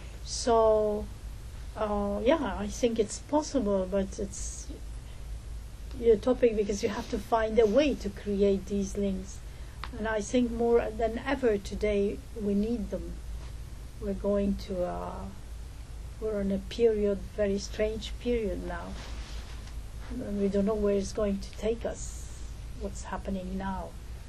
So uh, yeah, I think it's possible, but it's a topic because you have to find a way to create these links. And I think more than ever today we need them. We're going to, uh, we're in a period, very strange period now. And we don't know where it's going to take us, what's happening now.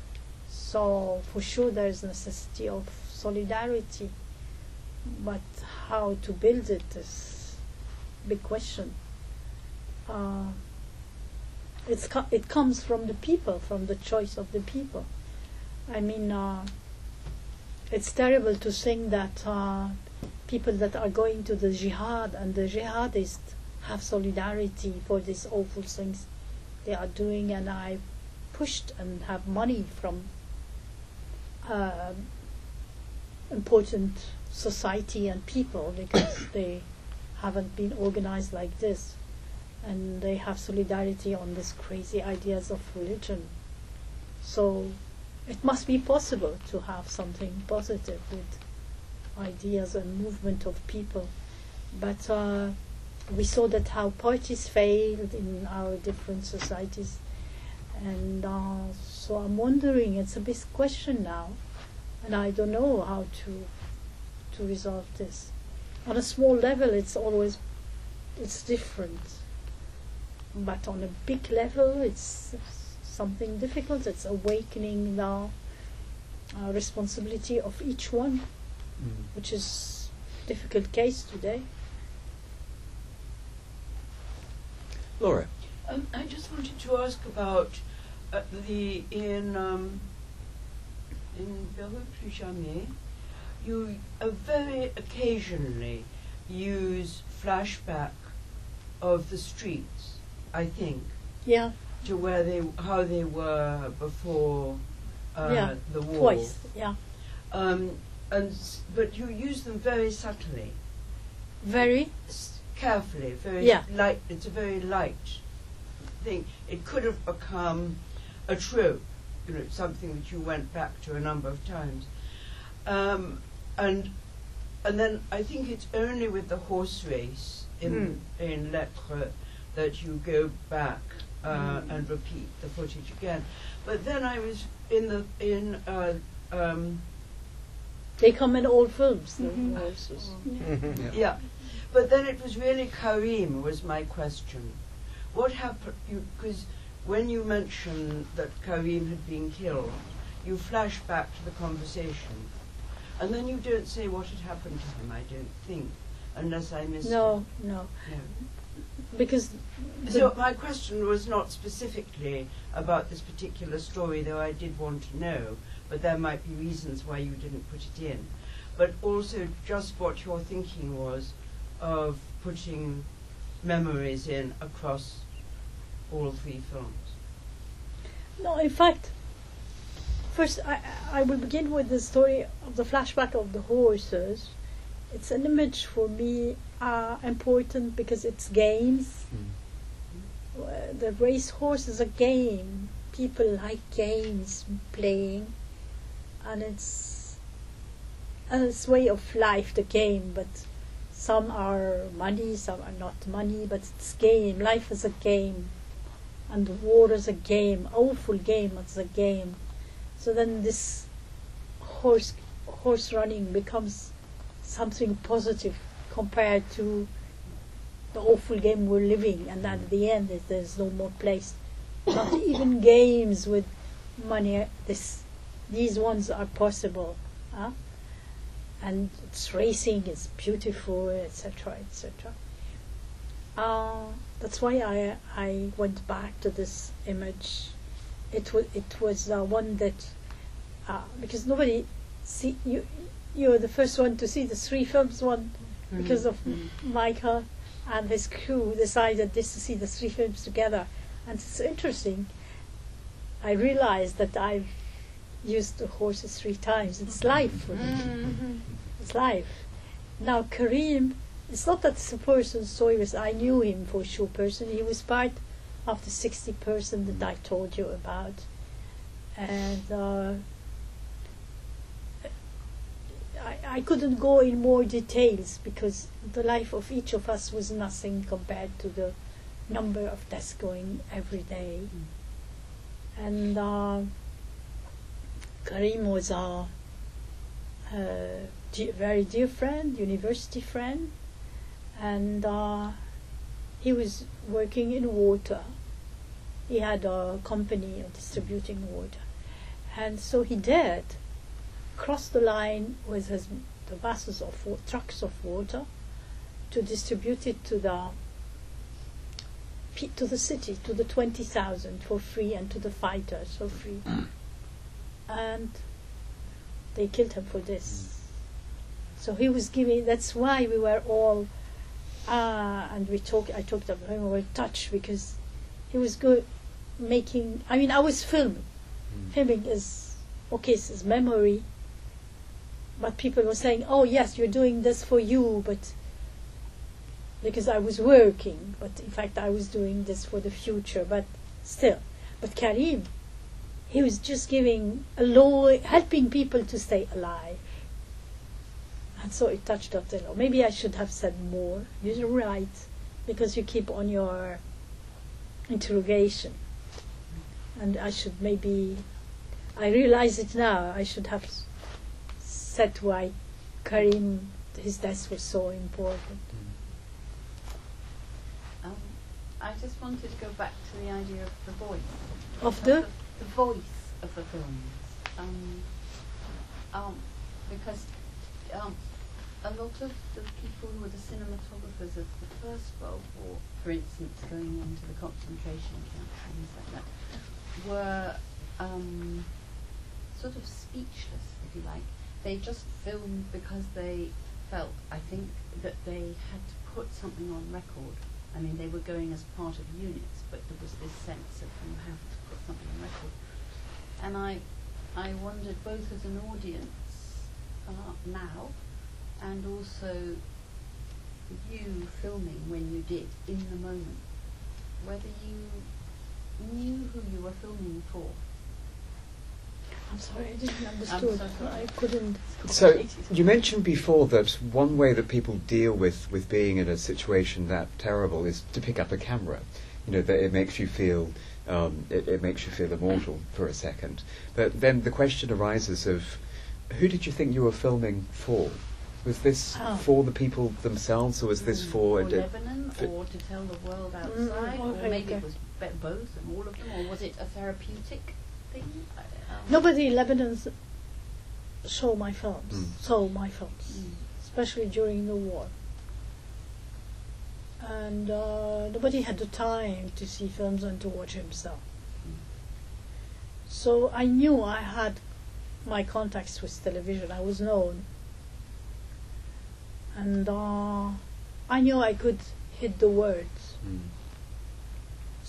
So for sure there's necessity of solidarity, but how to build it is a big question. Uh, it's co- it comes from the people, from the choice of the people. I mean, uh, it's terrible to think that uh, people that are going to the jihad and the jihadists have solidarity for these awful things they are doing, and I pushed and have money from uh, important society and people because they haven't been organized like this, and they have solidarity on these crazy ideas of religion. So it must be possible to have something positive with ideas and movement of people. But uh, we saw that how parties failed in our different societies, and uh, so I'm wondering, it's a big question now, and I don't know how to to resolve this. On a small level it's always it's different, but on a big level it's something difficult. It's awakening the uh, responsibility of each one, mm. which is a difficult case today. Laura? Um, I just wanted to ask about uh, the in um, in Verrou Plus Jamais, you uh, very occasionally use flashback of the streets, I think. Yeah. To where they, how they were before uh, yeah, the war. Twice, yeah. Um, and s- but you use them very subtly. Very? S- carefully, very yeah. light. It's a very light thing. It could have become a trope, you know, something that you went back to a number of times. Um, and and then I think it's only with the horse race in mm. in Lettres that you go back uh, mm. and repeat the footage again. But then I was in the in uh, um, they come in all films. Mm-hmm. The horses. Yeah. yeah. yeah, but then it was really Karim was my question. What happened? Because when you mention that Karim had been killed, you flash back to the conversation, and then you don't say what had happened to him. I don't think, unless I missed no, it. No, no. Because so my question was not specifically about this particular story, though I did want to know, but there might be reasons why you didn't put it in. But also just what your thinking was of putting memories in across all three films. No, in fact, first I, I will begin with the story of the flashback of the horses. It's an image for me uh, important because it's games. Mm. Uh, The race horse is a game. People like games, playing, and it's and it's way of life, the game. But some are money, some are not money. But it's game. Life is a game, and the war is a game. Awful game. It's a game. So then this horse horse running becomes something positive compared to the awful game we're living, and at the end is there's no more place. Not even games with money. This, these ones are possible, huh? And it's racing. It's beautiful, et cetera, et cetera. Uh, that's why I I went back to this image. It was it was uh, one that uh, because nobody see you. You're the first one to see the three films. One because of Mhm. Michael and his crew decided this to see the three films together. And it's interesting. I realized that I've used the horses three times. It's life for me. Mm-hmm. It's life. Now Karim, it's not that it's a person, so he was, I knew him for sure person. He was part of the sixty person that I told you about. And uh, I, I couldn't go in more details because the life of each of us was nothing compared to the number of deaths going every day. And uh, Karim was a, a de- very dear friend, university friend, and uh, he was working in water. He had a company of distributing water, and so he did cross the line with his the buses of wa- trucks of water to distribute it to the pe- to the city, to the twenty thousand for free, and to the fighters for free. And they killed him for this. So he was giving. That's why we were all ah, and we talked. I talked about him. We were touched because he was good, making. I mean, I was filming. Mm. Filming is okay. It's his memory. But people were saying, "Oh yes, you're doing this for you," but because I was working. But in fact, I was doing this for the future. But still, but Karim, he was just giving a law, helping people to stay alive. And so it touched Othello. Maybe I should have said more. You're right, because you keep on your interrogation. And I should maybe, I realize it now, I should have s- said why Karim, his death was so important. Um, I just wanted to go back to the idea of the voice. Of the? the voice of the films. Um, um, because um, a lot of the people who were the cinematographers of the First World War, for instance, going into the concentration camps and things like that, were um, sort of speechless, if you like. They just filmed because they felt, I think, that they had to put something on record. I mean, they were going as part of units, but there was this sense of you have to put something on record. And I, I wondered, both as an audience uh, now, and also you filming when you did in the moment, whether you knew who you were filming for. I'm sorry, I didn't I'm understood. so sorry. I couldn't. So you mentioned before that one way that people deal with, with being in a situation that terrible is to pick up a camera. You know, that it makes you feel um, it, it makes you feel immortal for a second. But then the question arises of who did you think you were filming for? Was this Oh. for the people themselves, or was this for? for a di- Lebanon, for- or to tell the world outside, Mm, or okay, maybe okay. it was be- both and all of them, or was it a therapeutic thing? I- Um, Nobody in Lebanon s- saw my films, Mm. saw my films, Mm. especially during the war. And uh, nobody had the time to see films and to watch himself. So I knew I had my contacts with television. I was known. And uh, I knew I could hit the words. Mm.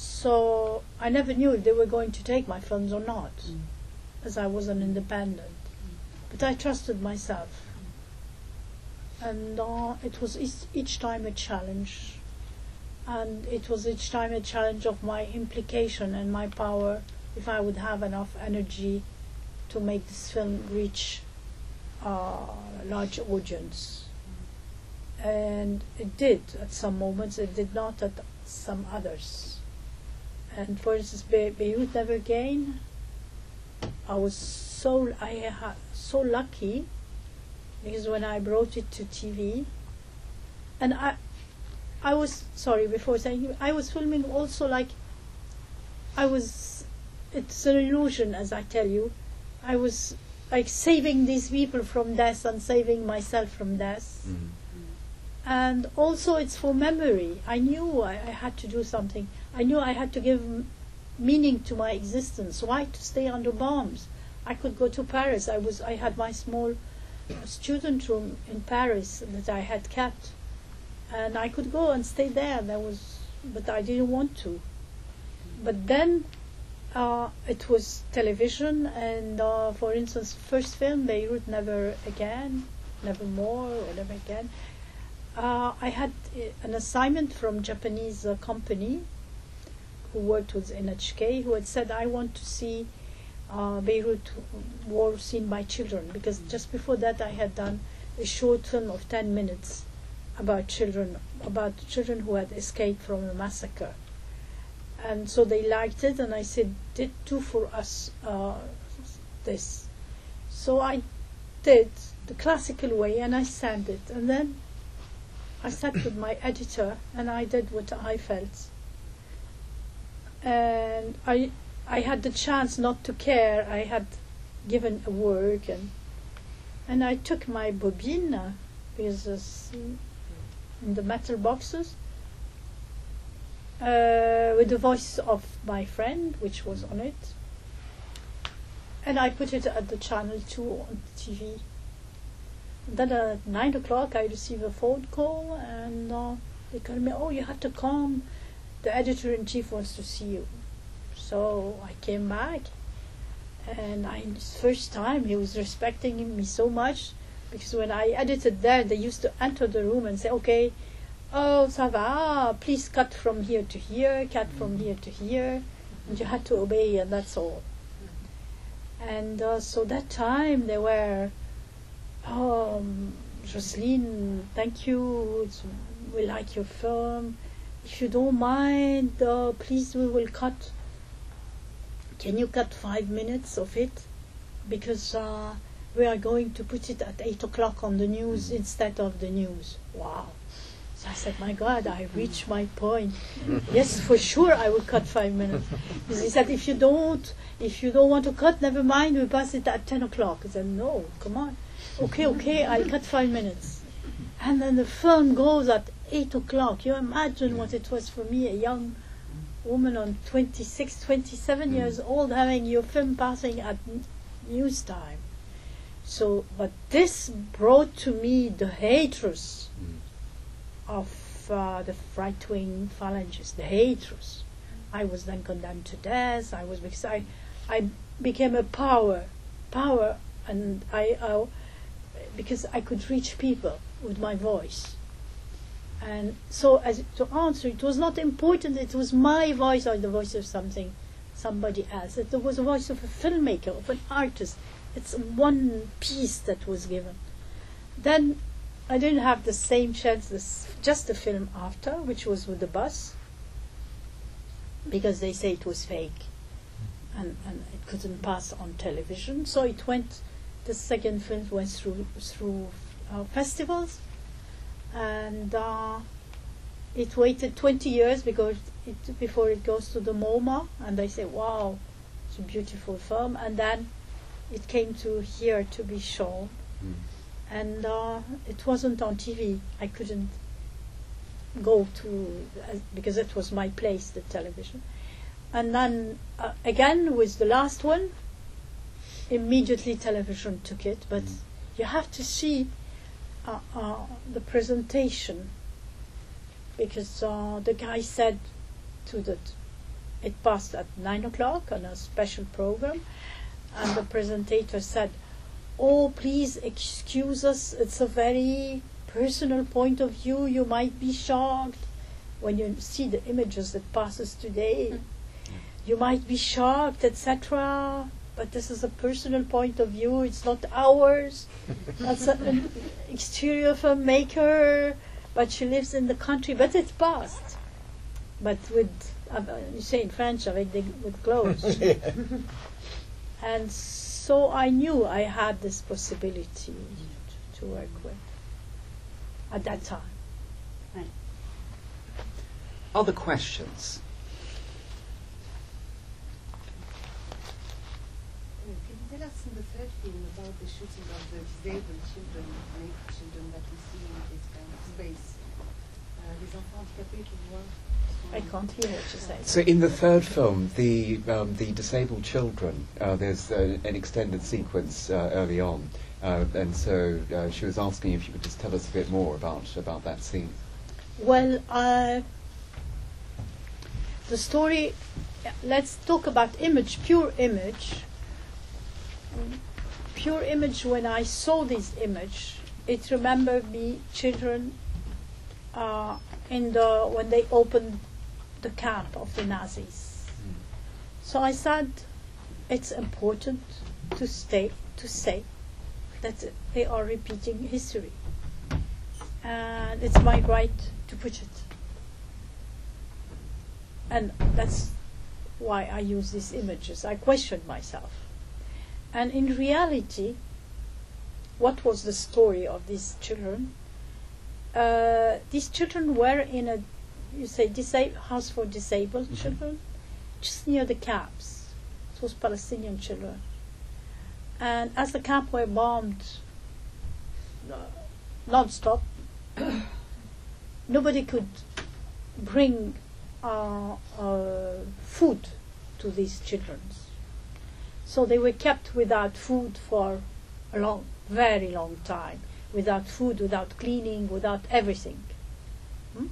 So I never knew if they were going to take my films or not, as I was an independent. But I trusted myself. And uh, it was each, each time a challenge. And it was each time a challenge of my implication and my power, if I would have enough energy to make this film reach uh, a large audience. And it did at some moments, it did not at some others. And for instance, Be- Beirut Never Again, I was so I ha- so lucky, because when I brought it to T V, and I I was sorry before saying I was filming also like I was. It's an illusion, as I tell you. I was like saving these people from death and saving myself from death. Mm. And also it's for memory. I knew I, I had to do something. I knew I had to give m- meaning to my existence. Why to stay under bombs? I could go to Paris. I was. I had my small uh, student room in Paris that I had kept, and I could go and stay there. There was, but I didn't want to. But then uh, it was television, and uh, for instance, first film Beirut Never Again, Never More, or Never Again. Uh, I had uh, an assignment from Japanese uh, company who worked with N H K, who had said, I want to see uh, Beirut war seen by children, because just before that I had done a short film of ten minutes about children, about children who had escaped from a massacre. And so they liked it, and I said, did do for us uh, this. So I did the classical way, and I sent it, and then I sat with my editor and I did what I felt. And I I had the chance not to care. I had given a work, and and I took my bobine, because it's in the metal boxes, uh, with the voice of my friend, which was on it. And I put it at the channel two on T V. Then at nine o'clock I received a phone call, and uh, they told me, oh, you have to come. The editor-in-chief wants to see you. So I came back, and I, first time he was respecting me so much, because when I edited there, they used to enter the room and say, okay, oh, ça va, please cut from here to here, cut from here to here, and you had to obey, and that's all. And uh, so that time they were, Um, Jocelyne, thank you. It's, we like your film. If you don't mind, uh, please, we will cut. Can you cut five minutes of it? Because uh, we are going to put it at eight o'clock on the news instead of the news. Wow. So I said, my God, I reached my point. Yes, for sure, I will cut five minutes. Because he said, if you don't, if you don't want to cut, never mind. We pass it at ten o'clock. I said, no, come on. Okay, okay, I'll cut five minutes. And then the film goes at eight o'clock. You imagine what it was for me, a young woman on twenty-six, twenty-seven mm. years old, having your film passing at n- news time. So, but this brought to me the hatred mm. of uh, the right-wing phalangists, the hatred. I was then condemned to death. I was, because I, I became a power, power, and I, I because I could reach people with my voice. And so, as to answer, it was not important, it was my voice or the voice of something, somebody else. It was the voice of a filmmaker, of an artist. It's one piece that was given. Then I didn't have the same chance, this, just the film after, which was with the bus, because they say it was fake, and, and it couldn't pass on television. So it went, the second film went through through uh, festivals, and uh, it waited twenty years because it, before it goes to the MoMA, and they say, wow, it's a beautiful film, and then it came to here to be shown, mm. and uh, it wasn't on T V. I couldn't go to, uh, because it was my place, the television. And then uh, again with the last one, immediately television took it, but mm. you have to see uh, uh, the presentation, because uh, the guy said to the t- it passed at nine o'clock on a special program, and the presentator said, "Oh, please excuse us. It's a very personal point of view. You might be shocked when you see the images that passes today. You might be shocked, et cetera. But this is a personal point of view. It's not ours. That's an exterior filmmaker, but she lives in the country. But it passed. But with, uh, you say in French, avec des, with clothes." And so I knew I had this possibility to, to work with at that time. Right. Other questions? Can you tell us in the third film about the shooting of the disabled children, naked children that we see in this kind of space? Uh, les enfants handicapés qui voient. I can't hear what you say. So in the third film, the um, the disabled children, uh, there's uh, an extended sequence uh, early on, uh, and so uh, she was asking if you could just tell us a bit more about about that scene. Well, uh, the story, let's talk about image, pure image. Pure image, when I saw this image, it remembered me children uh, in the when they opened the camp of the Nazis. Mm. So I said it's important to stay to say that they are repeating history, and it's my right to put it. And that's why I use these images. I questioned myself. And in reality, what was the story of these children? Uh, these children were in a, you say, disa- house for disabled Mm-hmm. children, just near the camps. It was Palestinian children. And as the camp were bombed uh, non-stop, nobody could bring uh, uh, food to these children. So they were kept without food for a long, very long time, without food, without cleaning, without everything. Hmm?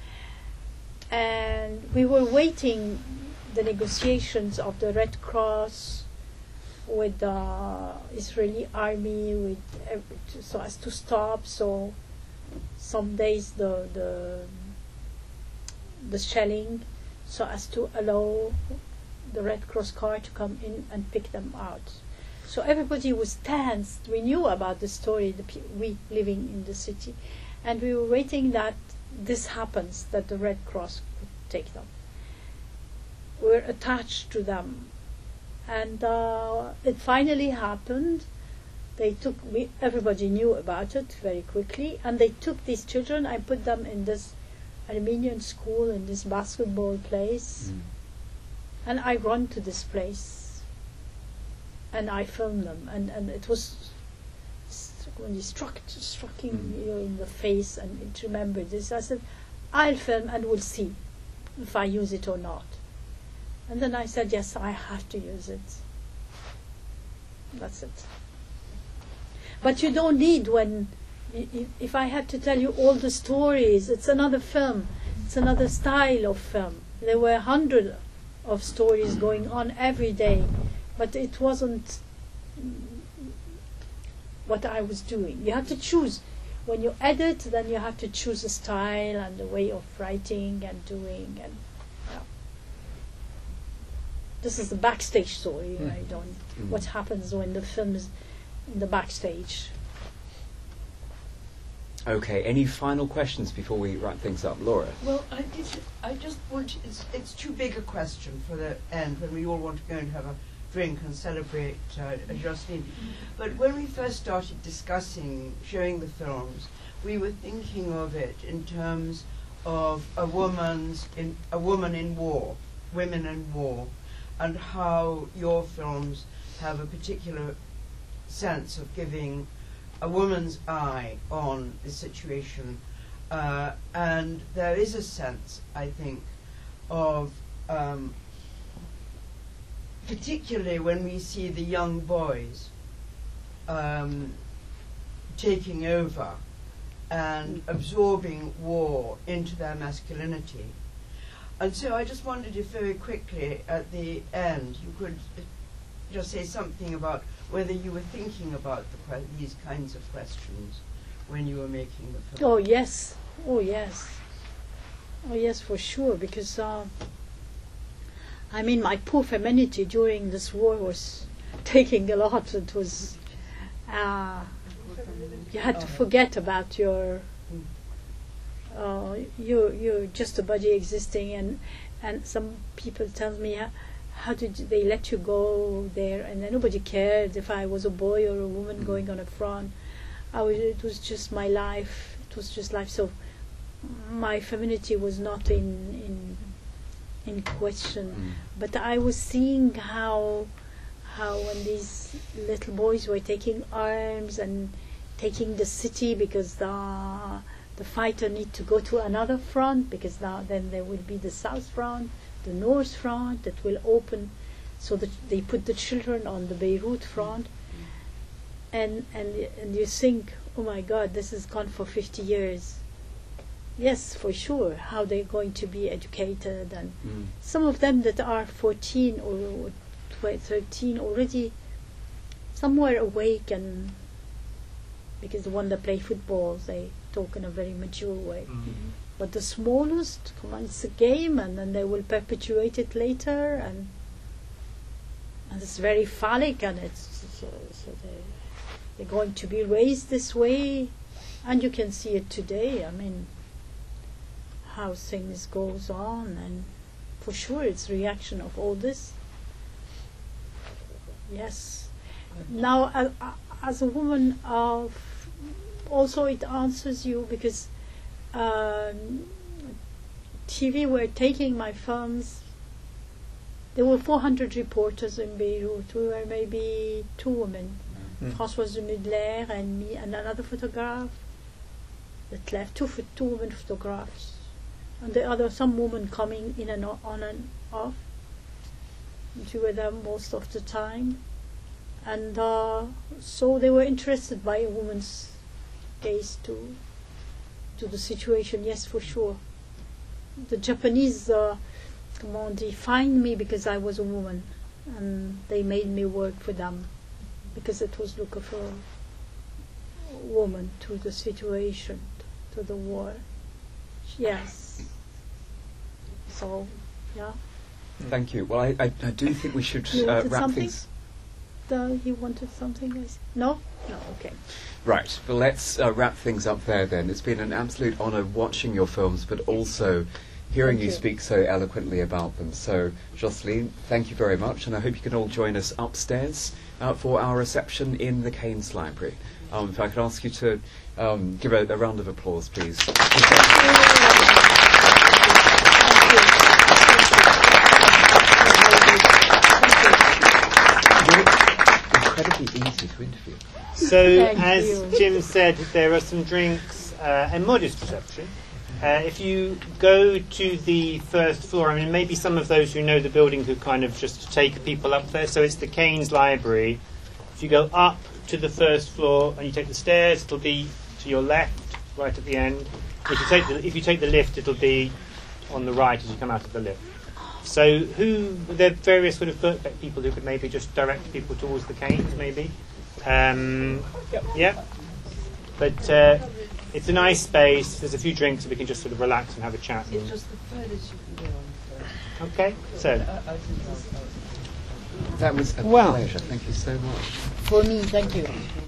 And we were waiting the negotiations of the Red Cross with the Israeli army, with every, so as to stop. So some days the the the shelling, so as to allow the Red Cross car to come in and pick them out. So everybody was tense. We knew about the story, the pe- we living in the city, and we were waiting that this happens, that the Red Cross could take them. We were attached to them, and uh, it finally happened. They took, we, everybody knew about it very quickly, and they took these children. I put them in this Armenian school, in this basketball place. Mm. And I run to this place, and I filmed them, and, and it was st- when you struck striking Mm. you in the face, and it remembered this. I said, "I'll film, and we'll see if I use it or not." And then I said, "Yes, I have to use it." That's it. But you don't need when. i- i- If I had to tell you all the stories, it's another film. It's another style of film. There were a hundred of stories going on every day, but it wasn't what I was doing. You have to choose. When you edit, then you have to choose a style and the way of writing and doing. And yeah. This is the backstage story. Mm. I don't. Mm. What happens when the film is in the backstage? Okay, any final questions before we wrap things up? Laura? Well, I, did, I just want, it's, it's too big a question for the end when we all want to go and have a drink and celebrate uh, Justine. But when we first started discussing, showing the films, we were thinking of it in terms of a woman's, in, a woman in war, women in war, and how your films have a particular sense of giving a woman's eye on the situation, uh, and there is a sense, I think, of um, particularly when we see the young boys um, taking over and absorbing war into their masculinity. and so I just wondered if very quickly at the end you could uh, just say something about whether you were thinking about the que- these kinds of questions when you were making the film. Oh yes, oh yes, oh yes, for sure. Because uh, I mean, my poor femininity during this war was taking a lot. It was uh, you had to forget about your uh, you you're just a body existing, and and some people tell me how, how did they let you go there, and then nobody cared if I was a boy or a woman going on a front. I was, it was just my life. It was just life. So my femininity was not in in in question. Mm. But I was seeing how how when these little boys were taking arms and taking the city because the the fighter need to go to another front, because now then there will be the South Front, the North Front that will open, so that they put the children on the Beirut front. And, and and you think, oh my God, this has gone for fifty years. Yes, for sure. How they're going to be educated, and Mm. some of them that are fourteen or twelve, thirteen already, some were awake, and because the one that play football, they talk in a very mature way. Mm. But the smallest, come on, it's a game, and then they will perpetuate it later, and and it's very phallic, and it's so, so they. They're going to be raised this way, and you can see it today. I mean, how things goes on, and for sure it's reaction of all this. Yes. Now, uh, uh, as a woman, uh, also it answers you, because um, T V were taking my films. There were four hundred reporters in Beirut. We were maybe two women. Mm. Françoise de Mudler and me and another photograph that left, two, pho- two women photographs, and the other some woman coming in and o- on and off. And we were there most of the time, and uh, so they were interested by a woman's gaze to to the situation. Yes, for sure. The Japanese, uh, come on, they find me because I was a woman, and they made me work for them, because it was looking for a woman to the situation, to the war. Yes. So, yeah. Thank you. Well, I, I, I do think we should You uh, wanted wrap something? things. The, you wanted something? I s- No? No, okay. Right. Well, let's uh, wrap things up there then. It's been an absolute honour watching your films, but also hearing Thank you you. speak so eloquently about them. So, Jocelyn, thank you very much, and I hope you can all join us upstairs uh, for our reception in the Keynes Library. Um, if I could ask you to um, give a, a round of applause, please. Incredibly easy to interview. So, Thank as you. Jim said, there are some drinks uh, and modest reception. Uh, if you go to the first floor, I mean, maybe some of those who know the building could kind of just take people up there. So it's the Keynes Library. If you go up to the first floor and you take the stairs, it'll be to your left, right at the end. If you take the, if you take the lift, it'll be on the right as you come out of the lift. So who, there are various sort of Birkbeck people who could maybe just direct people towards the Keynes, maybe. Um, yeah. But uh, it's a nice space. There's a few drinks, so we can just sort of relax and have a chat. It's just the furthest you can go on first. Okay, so. I, I think that's, That was a Wow. pleasure. Thank you so much. For me, thank you.